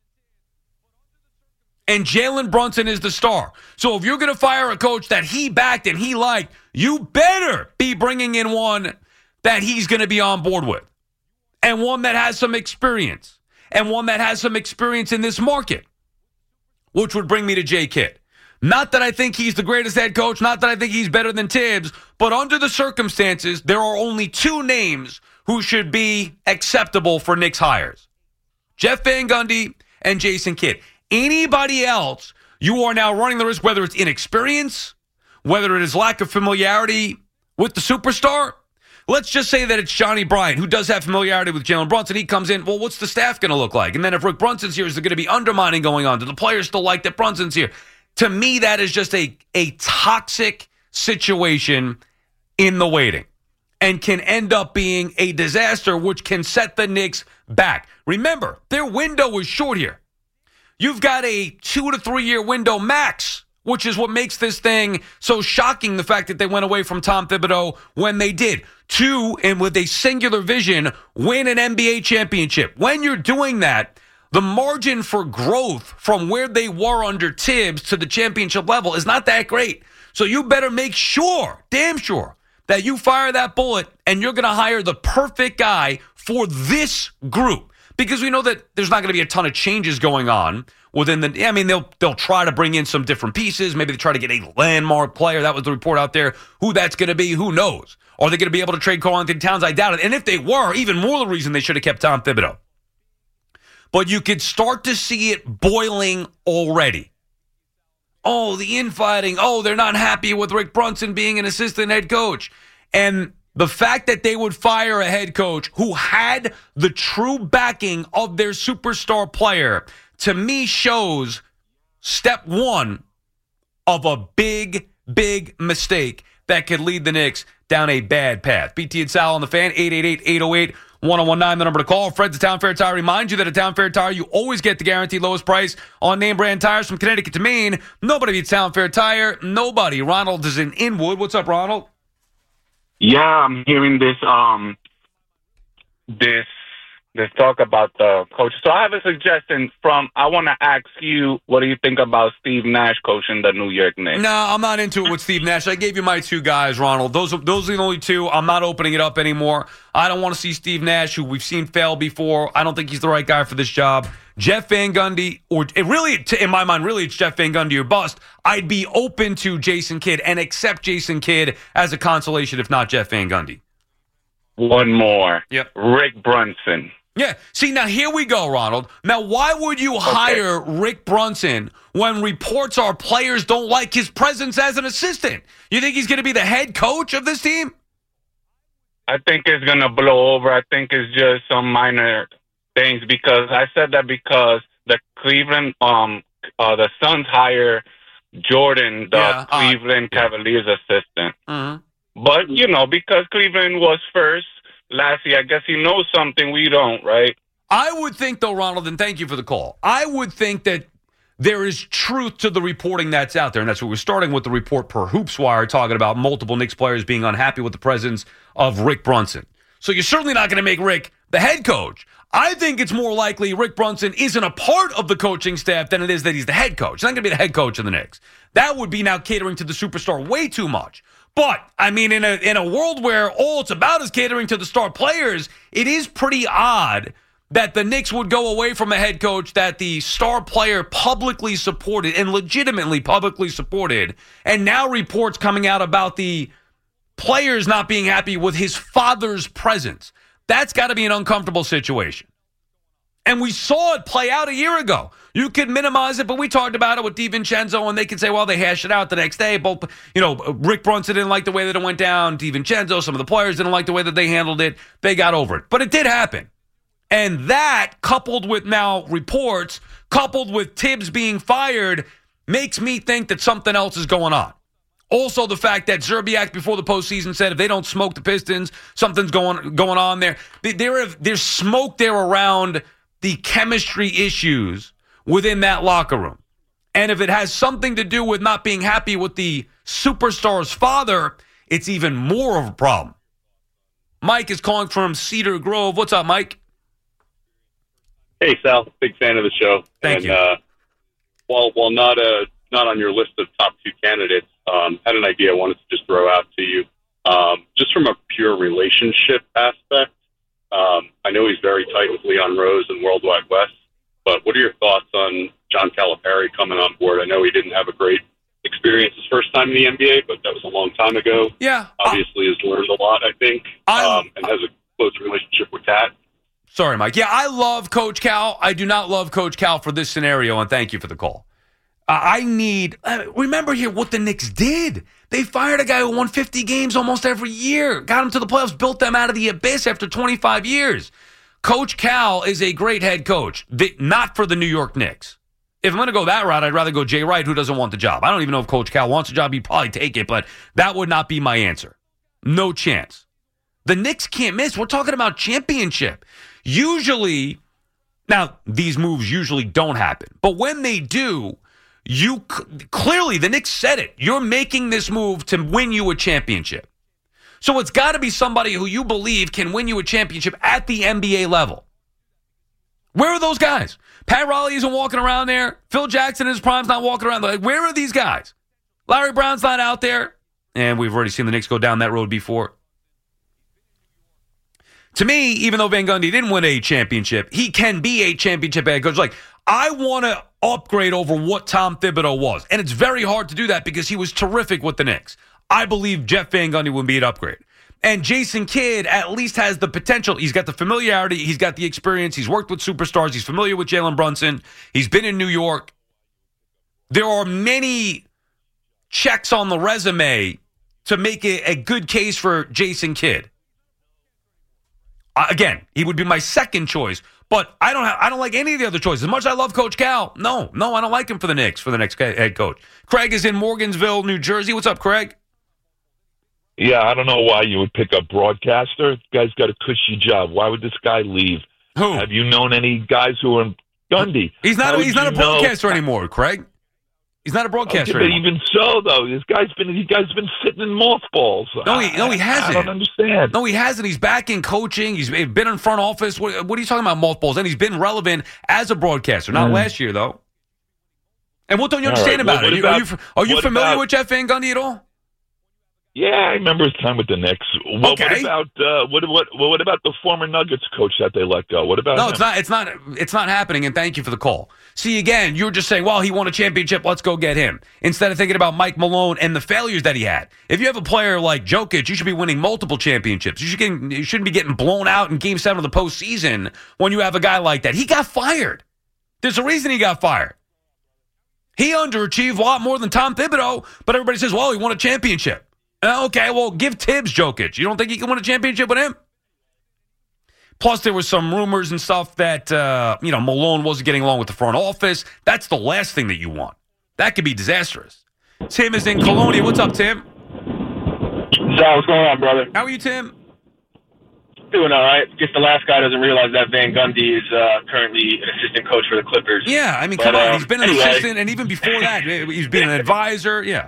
And Jalen Brunson is the star. So if you're going to fire a coach that he backed and he liked, you better be bringing in one that he's going to be on board with. And one that has some experience. And one that has some experience in this market. Which would bring me to Jay Kidd. Not that I think he's the greatest head coach, not that I think he's better than Tibbs, but under the circumstances, there are only two names who should be acceptable for Knicks hires. Jeff Van Gundy and Jason Kidd. Anybody else, you are now running the risk, whether it's inexperience, whether it is lack of familiarity with the superstar. Let's just say that it's Johnny Bryant, who does have familiarity with Jalen Brunson. He comes in, well, what's the staff going to look like? And then if Rick Brunson's here, is there going to be undermining going on? Do the players still like that Brunson's here? To me, that is just a toxic situation in the waiting and can end up being a disaster, which can set the Knicks back. Remember, their window is short here. You've got a 2 to 3 year window max, which is what makes this thing so shocking, the fact that they went away from Tom Thibodeau when they did. 2, and with a singular vision, win an NBA championship. When you're doing that, the margin for growth from where they were under Tibbs to the championship level is not that great. So you better make sure, damn sure, that you fire that bullet and you're going to hire the perfect guy for this group. Because we know that there's not going to be a ton of changes going on within the. I mean, they'll try to bring in some different pieces. Maybe they try to get a landmark player. That was the report out there. Who that's going to be, who knows? Are they going to be able to trade Karl-Anthony Towns? I doubt it. And if they were, even more the reason they should have kept Tom Thibodeau. But you could start to see it boiling already. Oh, the infighting. Oh, they're not happy with Rick Brunson being an assistant head coach. And the fact that they would fire a head coach who had the true backing of their superstar player, to me, shows step one of a big, big mistake that could lead the Knicks down a bad path. BT and Sal on the Fan, 888-808-1019, the number to call. Fred's at Town Fair Tire. Remind you that at Town Fair Tire, you always get the guaranteed lowest price on name brand tires from Connecticut to Maine. Nobody beats Town Fair Tire. Nobody. Ronald is in Inwood. What's up, Ronald? Yeah, I'm hearing this talk about the coach. So I have a suggestion I want to ask you, what do you think about Steve Nash coaching the New York Knicks? No, I'm not into it with Steve Nash. I gave you my two guys, Ronald. Those are the only two. I'm not opening it up anymore. I don't want to see Steve Nash, who we've seen fail before. I don't think he's the right guy for this job. Jeff Van Gundy, in my mind, it's Jeff Van Gundy or bust. I'd be open to Jason Kidd and accept Jason Kidd as a consolation, if not Jeff Van Gundy. One more. Yep. Rick Brunson. Yeah. See, now here we go, Ronald. Now, why would you hire Rick Brunson when reports are players don't like his presence as an assistant? You think he's going to be the head coach of this team? I think it's going to blow over. I think it's just some minor things, because I said that because the Cleveland, the Suns hire Jordan, the Cleveland Cavaliers assistant. Mm-hmm. But, because Cleveland was first last year, I guess he knows something we don't, right? I would think, though, Ronald, and thank you for the call, I would think that there is truth to the reporting that's out there, and that's what we're starting with, the report per HoopsWire talking about multiple Knicks players being unhappy with the presence of Rick Brunson. So you're certainly not going to make Rick the head coach. I think it's more likely Rick Brunson isn't a part of the coaching staff than it is that he's the head coach. He's not going to be the head coach of the Knicks. That would be now catering to the superstar way too much. But, I mean, in a world where all it's about is catering to the star players, it is pretty odd that the Knicks would go away from a head coach that the star player publicly supported and legitimately publicly supported, and now reports coming out about the players not being happy with his father's presence. That's got to be an uncomfortable situation. And we saw it play out a year ago. You could minimize it, but we talked about it with DiVincenzo, and they could say, well, they hashed it out the next day. Both, Rick Brunson didn't like the way that it went down. DiVincenzo, some of the players didn't like the way that they handled it. They got over it. But it did happen. And that, coupled with now reports, coupled with Tibbs being fired, makes me think that something else is going on. Also, the fact that Zerbiak before the postseason said if they don't smoke the Pistons, something's going on there. There's smoke there around the chemistry issues within that locker room. And if it has something to do with not being happy with the superstar's father, it's even more of a problem. Mike is calling from Cedar Grove. What's up, Mike? Hey, Sal. Big fan of the show. Thank you. While not on your list of top two candidates, had an idea I wanted to just throw out to you. Just from a pure relationship aspect, I know he's very tight with Leon Rose and Worldwide West, but what are your thoughts on John Calipari coming on board? I know he didn't have a great experience his first time in the NBA, but that was a long time ago. Yeah. Obviously has learned a lot, I think, and has a close relationship with Tat. Sorry, Mike. Yeah, I love Coach Cal. I do not love Coach Cal for this scenario, and thank you for the call. Remember here what the Knicks did. They fired a guy who won 50 games almost every year, got him to the playoffs, built them out of the abyss after 25 years. Coach Cal is a great head coach, not for the New York Knicks. If I'm going to go that route, I'd rather go Jay Wright, who doesn't want the job. I don't even know if Coach Cal wants a job. He'd probably take it, but that would not be my answer. No chance. The Knicks can't miss. We're talking about championship. Usually, now, these moves usually don't happen, but when they do, clearly, the Knicks said it. You're making this move to win you a championship. So it's got to be somebody who you believe can win you a championship at the NBA level. Where are those guys? Pat Riley isn't walking around there. Phil Jackson in his prime's not walking around. Where are these guys? Larry Brown's not out there. And we've already seen the Knicks go down that road before. To me, even though Van Gundy didn't win a championship, he can be a championship head coach. Like, I want to upgrade over what Tom Thibodeau was. And it's very hard to do that because he was terrific with the Knicks. I believe Jeff Van Gundy would be an upgrade. And Jason Kidd at least has the potential. He's got the familiarity. He's got the experience. He's worked with superstars. He's familiar with Jalen Brunson. He's been in New York. There are many checks on the resume to make it a good case for Jason Kidd. Again, he would be my second choice, but I don't like any of the other choices. As much as I love Coach Cal, no, I don't like him for the Knicks, for the next head coach. Craig is in Morgansville, New Jersey. What's up, Craig? Yeah, I don't know why you would pick up broadcaster. The guy's got a cushy job. Why would this guy leave? Who? Have you known any guys who are in Gundy? He's not a broadcaster anymore, Craig. He's not a broadcaster okay, anymore. But even so, though, you guys been sitting in mothballs. No, he hasn't. I don't understand. No, he hasn't. He's back in coaching. He's been in front office. What are you talking about, mothballs? And he's been relevant as a broadcaster. Not last year, though. And what don't you understand about it? Are you familiar with Jeff Van Gundy at all? Yeah, I remember his time with the Knicks. What about the former Nuggets coach that they let go? What about him? It's not happening, and thank you for the call. See, again, you were just saying, well, he won a championship, let's go get him. Instead of thinking about Mike Malone and the failures that he had. If you have a player like Jokic, you should be winning multiple championships. You shouldn't be getting blown out in Game 7 of the postseason when you have a guy like that. He got fired. There's a reason he got fired. He underachieved a lot more than Tom Thibodeau, but everybody says, well, he won a championship. Okay, well, give Tibbs Jokic. You don't think he can win a championship with him? Plus, there was some rumors and stuff that, Malone wasn't getting along with the front office. That's the last thing that you want. That could be disastrous. Tim is in Colonia. What's up, Tim? Sal, what's going on, brother? How are you, Tim? Doing all right. Guess the last guy doesn't realize that Van Gundy is currently an assistant coach for the Clippers. Yeah, I mean, come on. He's been an assistant, and even before that, he's been an advisor. Yeah.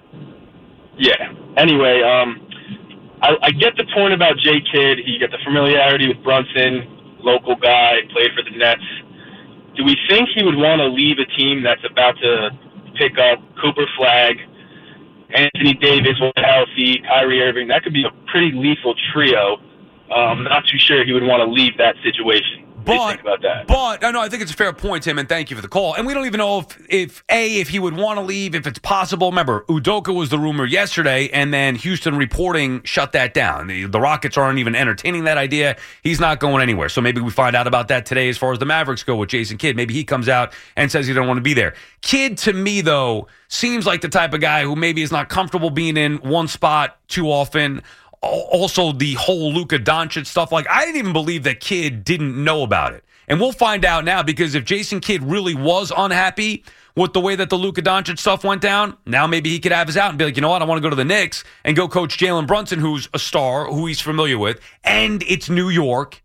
Yeah. Anyway, I get the point about Jay Kidd. He got the familiarity with Brunson, local guy, played for the Nets. Do we think he would want to leave a team that's about to pick up Cooper Flagg, Anthony Davis, when healthy, Kyrie Irving? That could be a pretty lethal trio. I'm not too sure he would want to leave that situation. What do you think about that? But I think it's a fair point, Tim, and thank you for the call. And we don't even know if he would want to leave, if it's possible. Remember, Udoka was the rumor yesterday, and then Houston reporting shut that down. The Rockets aren't even entertaining that idea. He's not going anywhere. So maybe we find out about that today as far as the Mavericks go with Jason Kidd. Maybe he comes out and says he don't want to be there. Kidd, to me, though, seems like the type of guy who maybe is not comfortable being in one spot too often. Also, the whole Luka Doncic stuff. Like, I didn't even believe that Kidd didn't know about it. And we'll find out now, because if Jason Kidd really was unhappy with the way that the Luka Doncic stuff went down, now maybe he could have his out and be like, you know what, I want to go to the Knicks and go coach Jalen Brunson, who's a star, who he's familiar with. And it's New York.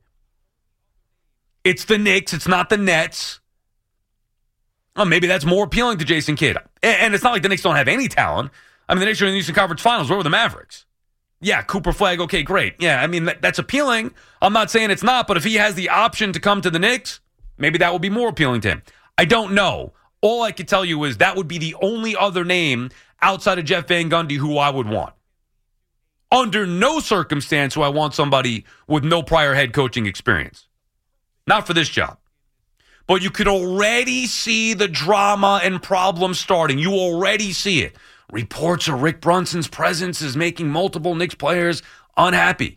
It's the Knicks. It's not the Nets. Well, maybe that's more appealing to Jason Kidd. And it's not like the Knicks don't have any talent. I mean, the Knicks are in the Eastern Conference Finals. Where were the Mavericks? Yeah, Cooper Flagg, okay, great. Yeah, I mean, that's appealing. I'm not saying it's not, but if he has the option to come to the Knicks, maybe that would be more appealing to him. I don't know. All I can tell you is that would be the only other name outside of Jeff Van Gundy who I would want. Under no circumstance do I want somebody with no prior head coaching experience. Not for this job. But you could already see the drama and problems starting. You already see it. Reports of Rick Brunson's presence is making multiple Knicks players unhappy.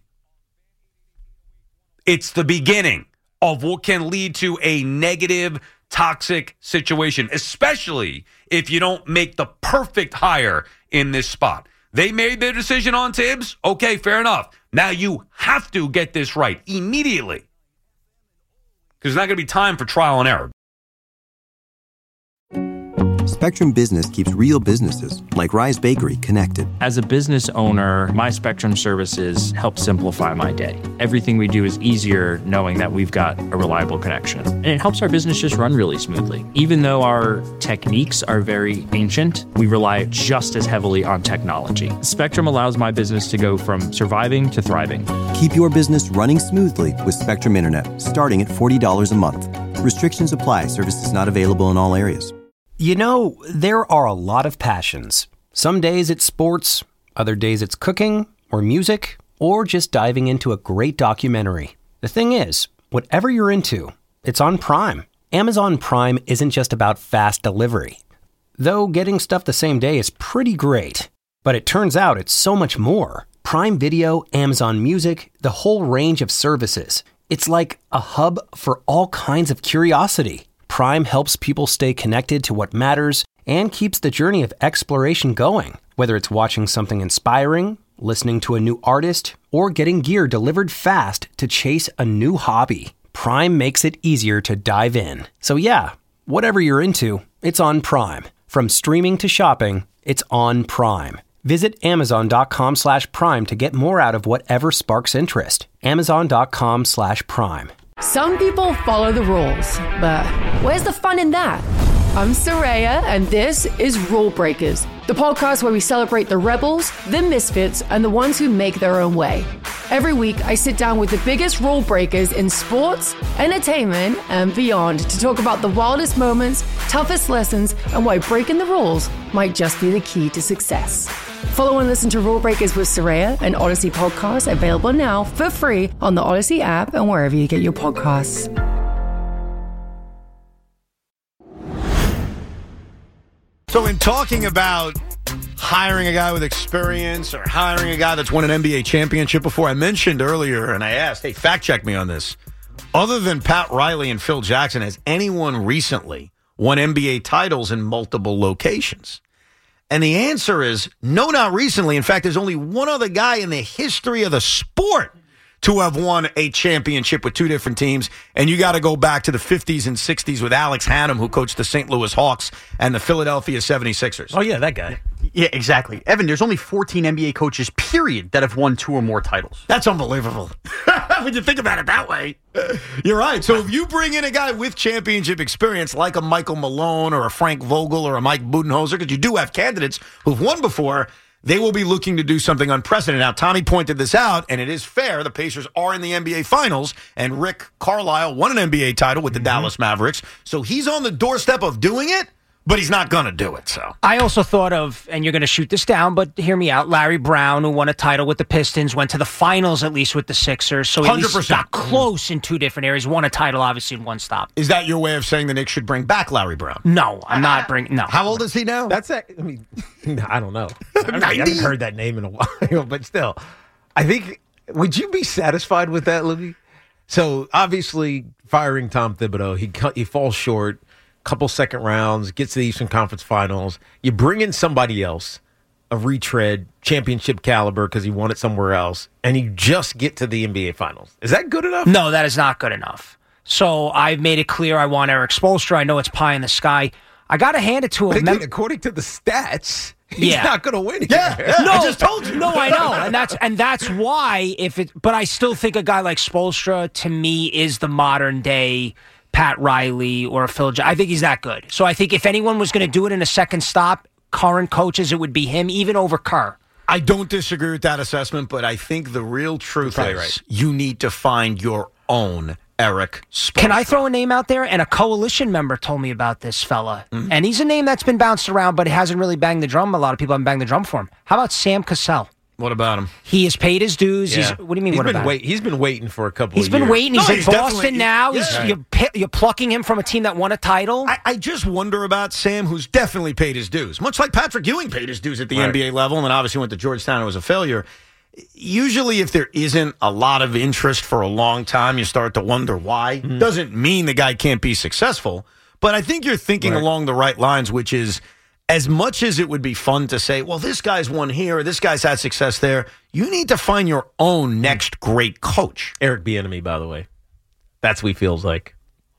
It's the beginning of what can lead to a negative, toxic situation, especially if you don't make the perfect hire in this spot. They made their decision on Tibbs. Okay, fair enough. Now you have to get this right immediately, because there's not going to be time for trial and error. Spectrum Business keeps real businesses, like Rise Bakery, connected. As a business owner, my Spectrum services help simplify my day. Everything we do is easier knowing that we've got a reliable connection. And it helps our business just run really smoothly. Even though our techniques are very ancient, we rely just as heavily on technology. Spectrum allows my business to go from surviving to thriving. Keep your business running smoothly with Spectrum Internet, starting at $40 a month. Restrictions apply. Services not available in all areas. You know, there are a lot of passions. Some days it's sports, other days it's cooking or music, or just diving into a great documentary. The thing is, whatever you're into, it's on Prime. Amazon Prime isn't just about fast delivery. Though getting stuff the same day is pretty great. But it turns out it's so much more. Prime Video, Amazon Music, the whole range of services. It's like a hub for all kinds of curiosity. Prime helps people stay connected to what matters and keeps the journey of exploration going. Whether it's watching something inspiring, listening to a new artist, or getting gear delivered fast to chase a new hobby, Prime makes it easier to dive in. So yeah, whatever you're into, it's on Prime. From streaming to shopping, it's on Prime. Visit Amazon.com/Prime to get more out of whatever sparks interest. Amazon.com/Prime. Some people follow the rules, but where's the fun in that? I'm Saraya, and this is Rule Breakers, the podcast where we celebrate the rebels, the misfits, and the ones who make their own way. Every week, I sit down with the biggest rule breakers in sports, entertainment, and beyond to talk about the wildest moments, toughest lessons, and why breaking the rules might just be the key to success. Follow and listen to Rule Breakers with Saraya, an Odyssey podcast available now for free on the Odyssey app and wherever you get your podcasts. So in talking about hiring a guy with experience or hiring a guy that's won an NBA championship before, I mentioned earlier and I asked, hey, fact check me on this. Other than Pat Riley and Phil Jackson, has anyone recently won NBA titles in multiple locations? And the answer is no, not recently. In fact, there's only one other guy in the history of the sport to have won a championship with two different teams. And you got to go back to the 50s and 60s with Alex Hannum, who coached the St. Louis Hawks and the Philadelphia 76ers. Oh, yeah, that guy. Yeah, exactly. Evan, there's only 14 NBA coaches, period, that have won 2 or more titles. That's unbelievable. When you think about it that way. You're right. So if you bring in a guy with championship experience like a Michael Malone or a Frank Vogel or a Mike Budenholzer, because you do have candidates who've won before, they will be looking to do something unprecedented. Now, Tommy pointed this out, and it is fair. The Pacers are in the NBA Finals, and Rick Carlisle won an NBA title with the Dallas Mavericks. So he's on the doorstep of doing it, but he's not going to do it. So I also thought of, and you're going to shoot this down, but hear me out, Larry Brown, who won a title with the Pistons, went to the finals at least with the Sixers, so he at least got close in 2 different areas, won a title obviously in one stop. Is that your way of saying the Knicks should bring back Larry Brown? No, I'm not bringing, no. How old is he now? That's I mean, I don't know. I haven't heard that name in a while, but still. I think, would you be satisfied with that, Louis? So, obviously, firing Tom Thibodeau, he falls short. Couple second rounds, gets to the Eastern Conference Finals. You bring in somebody else, a retread, championship caliber because he won it somewhere else, and you just get to the NBA Finals. Is that good enough? No, that is not good enough. So I've made it clear I want Eric Spoelstra. I know it's pie in the sky. I got to hand it to him. According to the stats, he's not going to win it. Yeah, no, I just told you. No, I know, and that's why but I still think a guy like Spoelstra to me is the modern day Pat Riley or a Phil Jackson. I think he's that good. So I think if anyone was going to do it in a second stop, current coaches, it would be him, even over Kerr. I don't disagree with that assessment, but I think the real truth is you need to find your own Eric Spoelstra. Can I throw a name out there? And a coalition member told me about this fella. Mm-hmm. And he's a name that's been bounced around, but it hasn't really banged the drum. A lot of people haven't banged the drum for him. How about Sam Cassell? What about him? He has paid his dues. Yeah. What do you mean, what about him? He's been waiting for a couple of years. He's been waiting. He's in Boston now. Yeah. You're plucking him from a team that won a title. I just wonder about Sam, who's definitely paid his dues. Much like Patrick Ewing paid his dues at the NBA level and then obviously went to Georgetown and was a failure. Usually if there isn't a lot of interest for a long time, you start to wonder why. Doesn't mean the guy can't be successful. But I think you're thinking along the right lines, which is, as much as it would be fun to say, well, this guy's won here, or this guy's had success there, you need to find your own next great coach. Eric Bieniemy, by the way. That's what he feels like.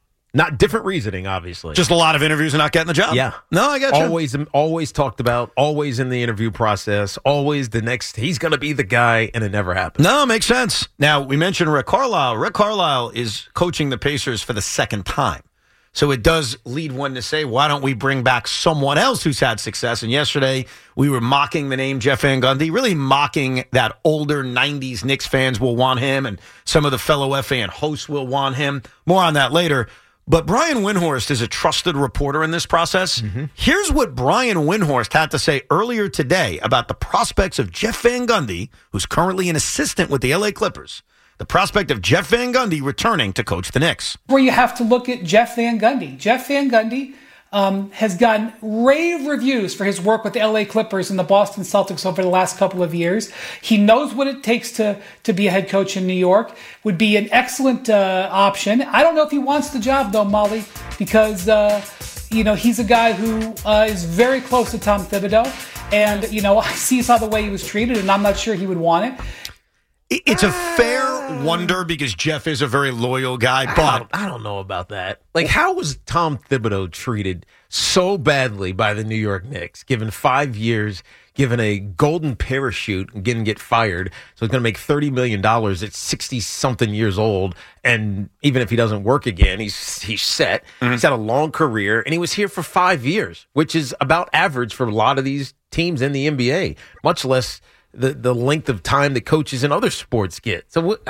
Not different reasoning, obviously. Just a lot of interviews and not getting the job. Yeah. No, I got you. Always talked about, always in the interview process, always the next, he's going to be the guy, and it never happens. No, makes sense. Now, we mentioned Rick Carlisle. Rick Carlisle is coaching the Pacers for the second time. So it does lead one to say, why don't we bring back someone else who's had success? And yesterday, we were mocking the name Jeff Van Gundy, really mocking that older 90s Knicks fans will want him, and some of the fellow FAN hosts will want him. More on that later. But Brian Windhorst is a trusted reporter in this process. Mm-hmm. Here's what Brian Windhorst had to say earlier today about the prospects of Jeff Van Gundy, who's currently an assistant with the LA Clippers. the prospect of Jeff Van Gundy returning to coach the Knicks. Where you have to look at Jeff Van Gundy. Jeff Van Gundy has gotten rave reviews for his work with the LA Clippers and the Boston Celtics over the last couple of years. He knows what it takes to be a head coach in New York. Would be an excellent option. I don't know if he wants the job, though, Molly, because he's a guy who is very close to Tom Thibodeau. And, I saw the way he was treated, and I'm not sure he would want it. It's a fair wonder because Jeff is a very loyal guy, but I don't know about that. Like, how was Tom Thibodeau treated so badly by the New York Knicks, given 5 years, given a golden parachute and didn't get fired? So he's going to make $30 million at 60-something years old, and even if he doesn't work again, he's set. Mm-hmm. He's had a long career, and he was here for 5 years, which is about average for a lot of these teams in the NBA, much less the length of time that coaches in other sports get. So,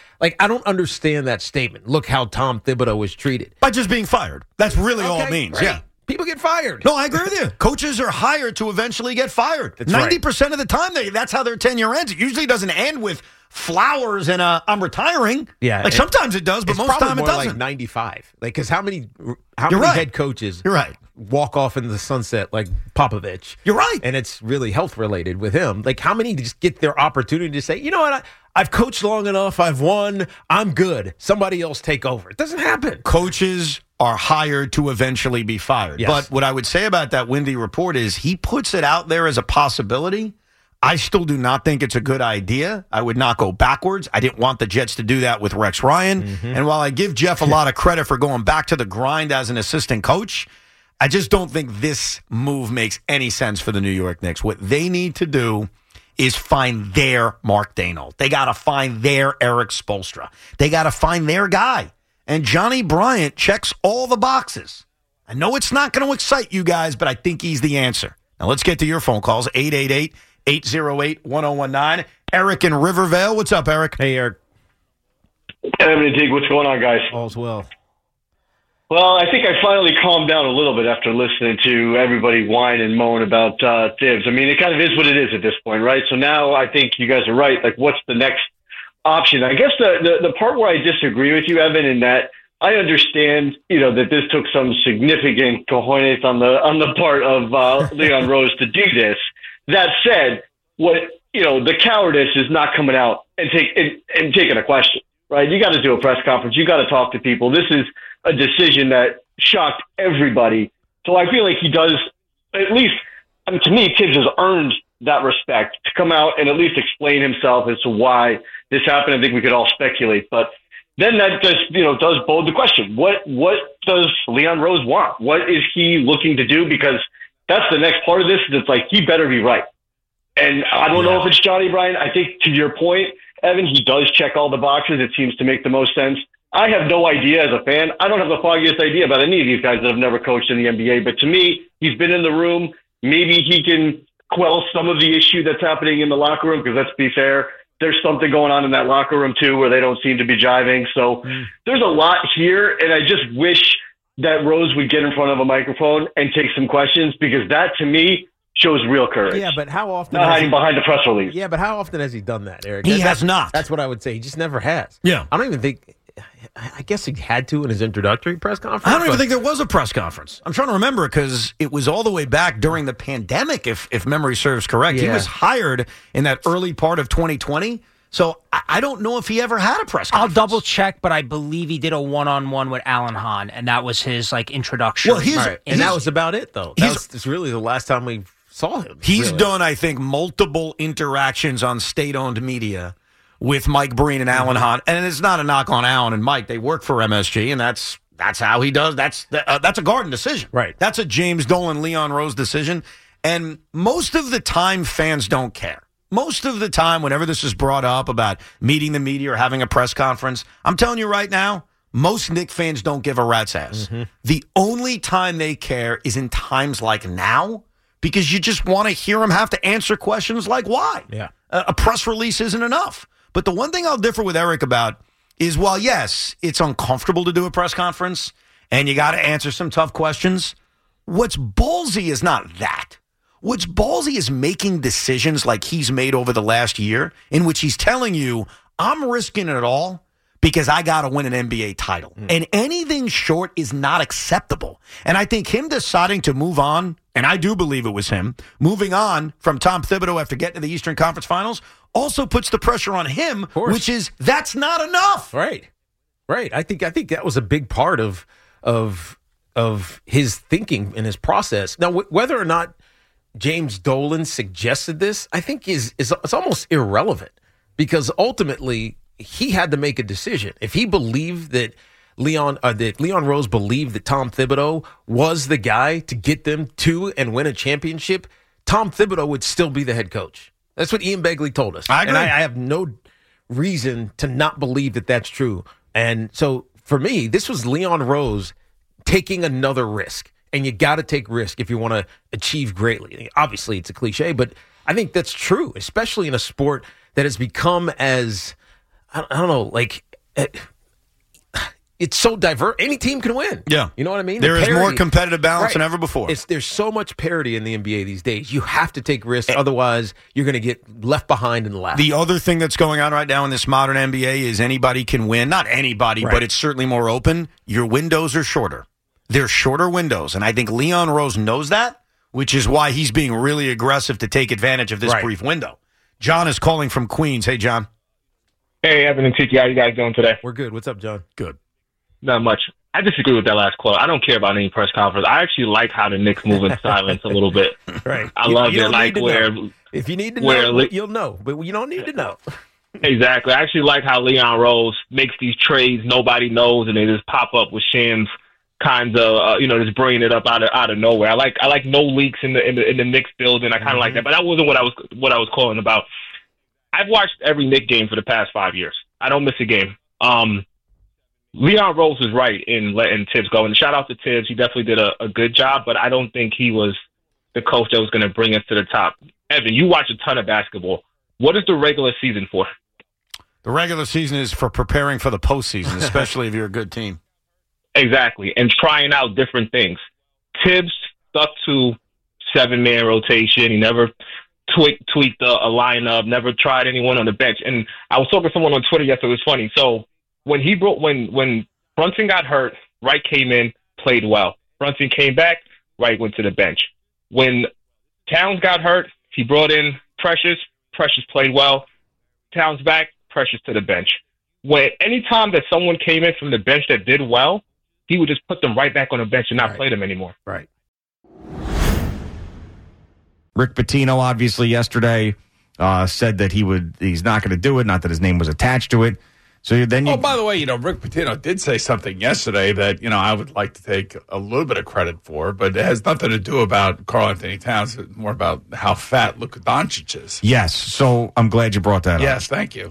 I don't understand that statement. Look how Tom Thibodeau was treated. By just being fired. That's really all it means, right. Yeah. People get fired. No, I agree with you. Coaches are hired to eventually get fired. That's 90% of the time, that's how their tenure ends. It usually doesn't end with flowers and I'm retiring. Yeah. Like sometimes it does, but most of the time it doesn't. Like 95. Like, because how many head coaches walk off into the sunset like Popovich? You're right. And it's really health related with him. Like, how many just get their opportunity to say, you know what, I've coached long enough, I've won, I'm good. Somebody else take over. It doesn't happen. Coaches are hired to eventually be fired. Yes. But what I would say about that Windy report is he puts it out there as a possibility. I still do not think it's a good idea. I would not go backwards. I didn't want the Jets to do that with Rex Ryan. Mm-hmm. And while I give Jeff a lot of credit for going back to the grind as an assistant coach, I just don't think this move makes any sense for the New York Knicks. What they need to do is find their Mark Daigneault. They got to find their Eric Spoelstra. They got to find their guy. And Johnny Bryant checks all the boxes. I know it's not going to excite you guys, but I think he's the answer. Now let's get to your phone calls. 888-808-1019. Eric in Rivervale. What's up, Eric? Hey, Eric. Evan and Dig, what's going on, guys? All's well. Well, I think I finally calmed down a little bit after listening to everybody whine and moan about Thibs. I mean, it kind of is what it is at this point, right? So now I think you guys are right. Like, what's the next option? I guess the part where I disagree with you, Evan, in that I understand, that this took some significant cojones on the part of Leon Rose to do this. That said, the cowardice is not coming out and taking a question, right? You got to do a press conference. You got to talk to people. This is a decision that shocked everybody. So I feel like he does, at least, to me, Thibs has earned that respect to come out and at least explain himself as to why this happened. I think we could all speculate, but then that just, does bode the question. What does Leon Rose want? What is he looking to do? Because that's the next part of this. It's like, he better be right. And I don't know if it's Johnny Bryant. I think, to your point, Evan, he does check all the boxes. It seems to make the most sense. I have no idea as a fan. I don't have the foggiest idea about any of these guys that have never coached in the NBA. But to me, he's been in the room. Maybe he can quell some of the issue that's happening in the locker room, because let's be fair, there's something going on in that locker room too where they don't seem to be jiving. So there's a lot here, and I just wish that Rose would get in front of a microphone and take some questions, because that, to me, shows real courage. Yeah, but how often? Not hiding behind the press release. Yeah, but how often has he done that, Eric? He has not. That's what I would say. He just never has. Yeah. I don't even think. I guess he had to in his introductory press conference. I don't even think there was a press conference. I'm trying to remember, because it was all the way back during the pandemic, if memory serves correct. Yeah. He was hired in that early part of 2020. So I don't know if he ever had a press conference. I'll double check, but I believe he did a one-on-one with Alan Hahn, and that was his introduction. Well, and that was about it, though. That's really the last time we saw him. He's done, I think, multiple interactions on state-owned media with Mike Breen and Alan Hahn. And it's not a knock on Alan and Mike. They work for MSG, and that's how he does. That's a Garden decision. Right. That's a James Dolan, Leon Rose decision. And most of the time, fans don't care. Most of the time, whenever this is brought up about meeting the media or having a press conference, I'm telling you right now, most Knicks fans don't give a rat's ass. Mm-hmm. The only time they care is in times like now, because you just want to hear them have to answer questions like why. Yeah. A press release isn't enough. But the one thing I'll differ with Eric about is, while, yes, it's uncomfortable to do a press conference and you got to answer some tough questions, what's ballsy is not that. What's ballsy is making decisions like he's made over the last year, in which he's telling you, I'm risking it all because I got to win an NBA title. And anything short is not acceptable. And I think him deciding to move on, and I do believe it was him, moving on from Tom Thibodeau after getting to the Eastern Conference Finals also puts the pressure on him, which is that's not enough. Right. I think that was a big part of his thinking and his process. Now, whether or not James Dolan suggested this, I think it's almost irrelevant because ultimately he had to make a decision. If he believed that Leon Rose believed that Tom Thibodeau was the guy to get them to and win a championship, Tom Thibodeau would still be the head coach. That's what Ian Begley told us. I agree. And I have no reason to not believe that that's true. And so for me, this was Leon Rose taking another risk. And you got to take risk if you want to achieve greatly. Obviously, it's a cliche, but I think that's true, especially in a sport that has become as, I don't know, like, it's so diverse. Any team can win. Yeah. You know what I mean? There is more competitive balance than Right. ever before. There's so much parity in the NBA these days. You have to take risks. Otherwise, you're going to get left behind in the lap. The other thing that's going on right now in this modern NBA is anybody can win. Not anybody, Right. but it's certainly more open. Your windows are shorter. They're shorter windows. And I think Leon Rose knows that, which is why he's being really aggressive to take advantage of this Right. brief window. John is calling from Queens. Hey, John. Hey, Evan and Tiki, how you guys doing today? We're good. What's up, John? Good. Not much. I disagree with that last quote. I don't care about any press conference. I actually like how the Knicks move in silence a little bit. Right. I love it. Like where, if you need to where know, Le- you'll know. But you don't need to know. Exactly. I actually like how Leon Rose makes these trades nobody knows, and they just pop up with Shams kinds of, just bringing it up out of nowhere. I like no leaks in the Knicks building. I kind of like that, but that wasn't what I was calling about. I've watched every Knicks game for the past 5 years. I don't miss a game. Leon Rose was right in letting Tibbs go, and shout out to Tibbs. He definitely did a good job, but I don't think he was the coach that was going to bring us to the top. Evan, you watch a ton of basketball. What is the regular season for? The regular season is for preparing for the postseason, especially if you're a good team. Exactly, and trying out different things. Tibbs stuck to 7-man rotation. He never tweaked a lineup, never tried anyone on the bench. And I was talking to someone on Twitter yesterday. It was funny. So when Brunson got hurt, Wright came in, played well. Brunson came back, Wright went to the bench. When Towns got hurt, he brought in Precious. Precious played well. Towns back, Precious to the bench. Any time that someone came in from the bench that did well, he would just put them right back on the bench and not play them anymore. Right. Rick Pitino, obviously, yesterday said that he's not going to do it, not that his name was attached to it. So then you. Oh, by the way, Rick Pitino did say something yesterday that, I would like to take a little bit of credit for, but it has nothing to do about Karl Anthony Towns. It's more about how fat Luka Doncic is. Yes. So I'm glad you brought that up. Yes, thank you.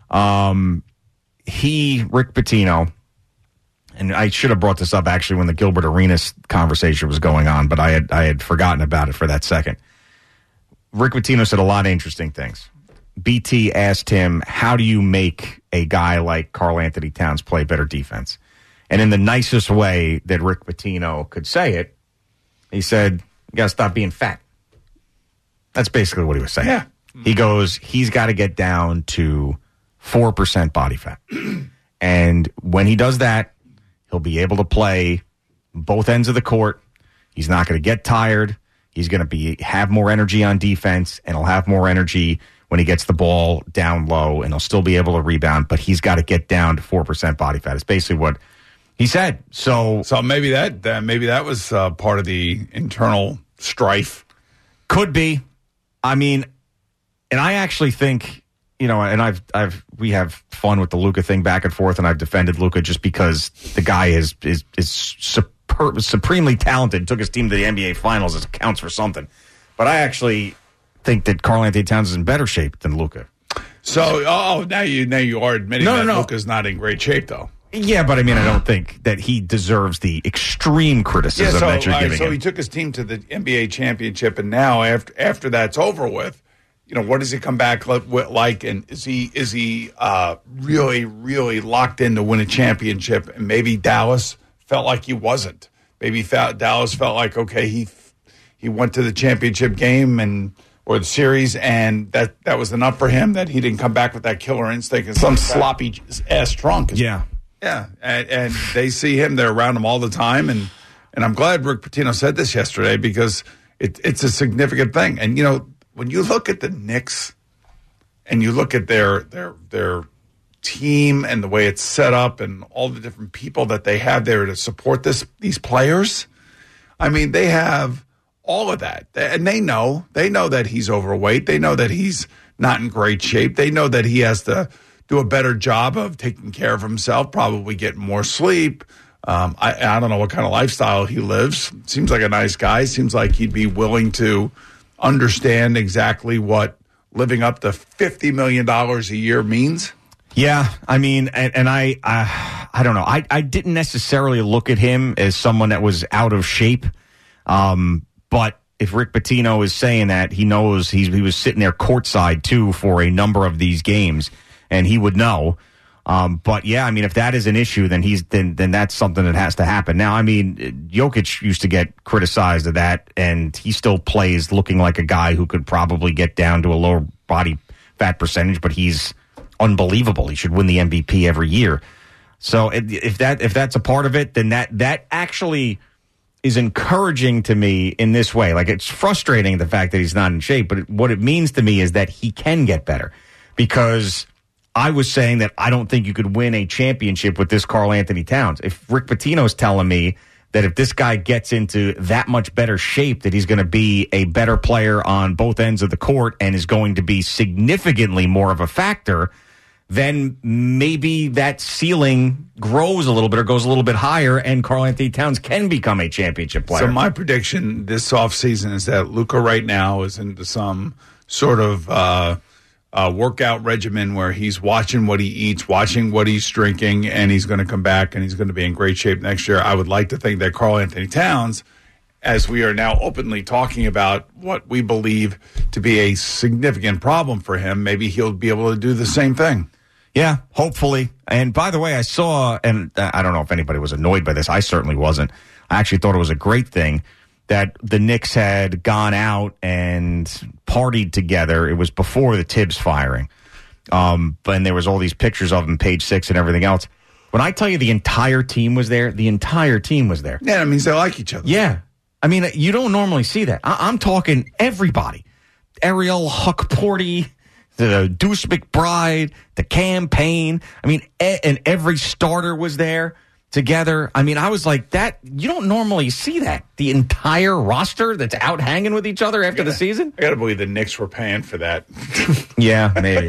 Rick Pitino, and I should have brought this up actually when the Gilbert Arenas conversation was going on, but I had forgotten about it for that second. Rick Pitino said a lot of interesting things. BT asked him, how do you make a guy like Karl Anthony Towns play better defense? And in the nicest way that Rick Pitino could say it, he said, you got to stop being fat. That's basically what he was saying. Yeah. He goes, he's got to get down to 4% body fat. And when he does that, he'll be able to play both ends of the court. He's not going to get tired. He's going to have more energy on defense, and he'll have more energy when he gets the ball down low, and he'll still be able to rebound, but he's got to get down to 4% body fat. It's basically what he said. So maybe that was part of the internal strife. Could be. I mean, and I actually think, and we have fun with the Luka thing back and forth, and I've defended Luka just because the guy is supremely talented, took his team to the NBA Finals. It counts for something. But I actually think that Karl Anthony Towns is in better shape than Luka. So, now you are admitting that Luka's not in great shape, though. Yeah, but I mean, I don't think that he deserves the extreme criticism that you're giving him. So he took his team to the NBA championship, and now after that's over with, what does he come back like? And is he really, really locked in to win a championship? And maybe Dallas felt like he wasn't. Maybe Dallas felt like, okay, he went to the championship game and or the series, and that was enough for him that he didn't come back with that killer instinct and some sloppy ass trunk. Yeah. Yeah, and they see him. They're around him all the time, and I'm glad Rick Pitino said this yesterday because it's a significant thing. And, when you look at the Knicks and you look at their team and the way it's set up and all the different people that they have there to support these players, I mean, they have all of that. And they know that he's overweight. They know that he's not in great shape. They know that he has to do a better job of taking care of himself, probably get more sleep. I don't know what kind of lifestyle he lives. Seems like a nice guy. Seems like he'd be willing to understand exactly what living up to $50 million a year means. Yeah, I mean, and I don't know. I didn't necessarily look at him as someone that was out of shape. But if Rick Pitino is saying that, he knows he was sitting there courtside too for a number of these games, and he would know. But yeah, I mean, if that is an issue, then then that's something that has to happen. Now, I mean, Jokic used to get criticized of that, and he still plays looking like a guy who could probably get down to a lower body fat percentage, but he's unbelievable. He should win the MVP every year. So if that's a part of it, then that actually is encouraging to me in this way. Like, it's frustrating the fact that he's not in shape, but what it means to me is that he can get better, because I was saying that I don't think you could win a championship with this Karl Anthony Towns. If Rick Pitino's telling me that if this guy gets into that much better shape, that he's going to be a better player on both ends of the court and is going to be significantly more of a factor, then maybe that ceiling grows a little bit or goes a little bit higher, and Karl Anthony Towns can become a championship player. So my prediction this offseason is that Luka right now is into some sort of workout regimen where he's watching what he eats, watching what he's drinking, and he's going to come back and he's going to be in great shape next year. I would like to think that Karl Anthony Towns, as we are now openly talking about what we believe to be a significant problem for him, maybe he'll be able to do the same thing. Yeah, hopefully. And by the way, I saw, and I don't know if anybody was annoyed by this. I certainly wasn't. I actually thought it was a great thing that the Knicks had gone out and partied together. It was before the Tibbs firing. And there was all these pictures of them, Page 6 and everything else. When I tell you the entire team was there, the entire team was there. Yeah, that means they like each other. Yeah. I mean, you don't normally see that. I'm talking everybody. Ariel Huckporty, the Deuce McBride, the campaign. I mean, and every starter was there together. I mean, I was like, that, you don't normally see that. The entire roster that's out hanging with each other after the season. I got to believe the Knicks were paying for that. Yeah, maybe.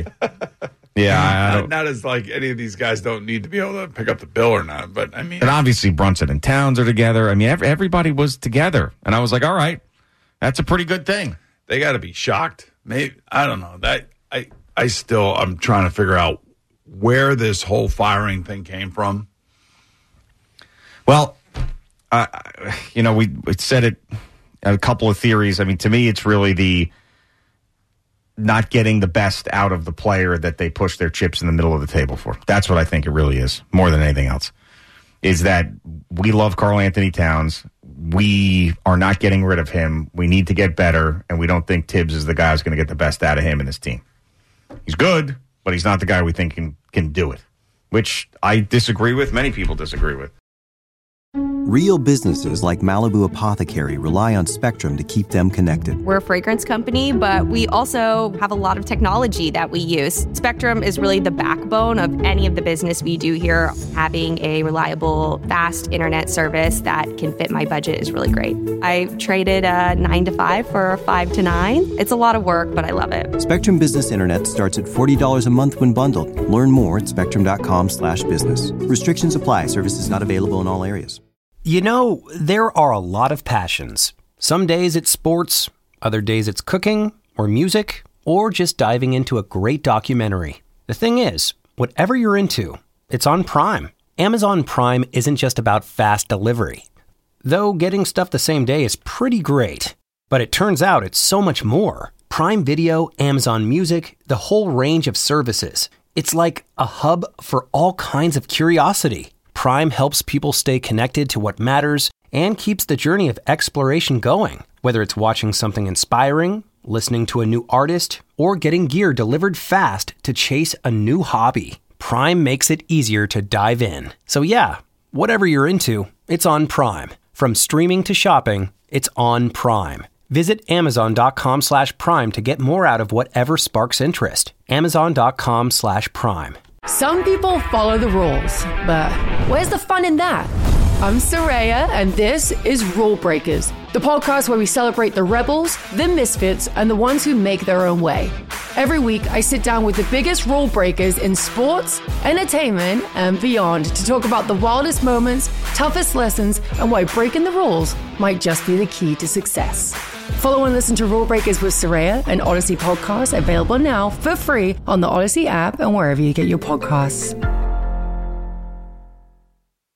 Yeah, not as like any of these guys don't need to be able to pick up the bill or not, but I mean, and obviously Brunson and Towns are together. I mean, everybody was together, and I was like, all right, that's a pretty good thing. They got to be shocked. Maybe, I don't know. That I'm trying to figure out where this whole firing thing came from. Well, we said it, a couple of theories. I mean, to me, it's really the not getting the best out of the player that they push their chips in the middle of the table for. That's what I think it really is, more than anything else, is that we love Karl Anthony Towns. We are not getting rid of him. We need to get better, and we don't think Tibbs is the guy who's going to get the best out of him and his team. He's good, but he's not the guy we think can do it, which I disagree with. Many people disagree with. Real businesses like Malibu Apothecary rely on Spectrum to keep them connected. We're a fragrance company, but we also have a lot of technology that we use. Spectrum is really the backbone of any of the business we do here. Having a reliable, fast internet service that can fit my budget is really great. I traded a 9 to 5 for a 5 to 9. It's a lot of work, but I love it. Spectrum Business Internet starts at $40 a month when bundled. Learn more at spectrum.com/business. Restrictions apply. Services not available in all areas. You know, there are a lot of passions. Some days it's sports, other days it's cooking or music, or just diving into a great documentary. The thing is, whatever you're into, it's on Prime. Amazon Prime isn't just about fast delivery. Though getting stuff the same day is pretty great. But it turns out it's so much more. Prime Video, Amazon Music, the whole range of services. It's like a hub for all kinds of curiosity. Prime helps people stay connected to what matters and keeps the journey of exploration going. Whether it's watching something inspiring listening to a new artist, or getting gear delivered fast to chase a new hobby. Prime makes it easier to dive in. So yeah, whatever you're into, it's on Prime. From streaming to shopping, it's on Prime. Visit Amazon.com/Prime to get more out of whatever sparks interest. Amazon.com/Prime. Some people follow the rules, but where's the fun in that? I'm Soraya, and this is Rule Breakers, the podcast where we celebrate the rebels, the misfits, and the ones who make their own way. Every week, I sit down with the biggest rule breakers in sports, entertainment, and beyond to talk about the wildest moments, toughest lessons, and why breaking the rules might just be the key to success. Follow and listen to Rule Breakers with Soraya, an Odyssey podcast available now for free on the Odyssey app and wherever you get your podcasts.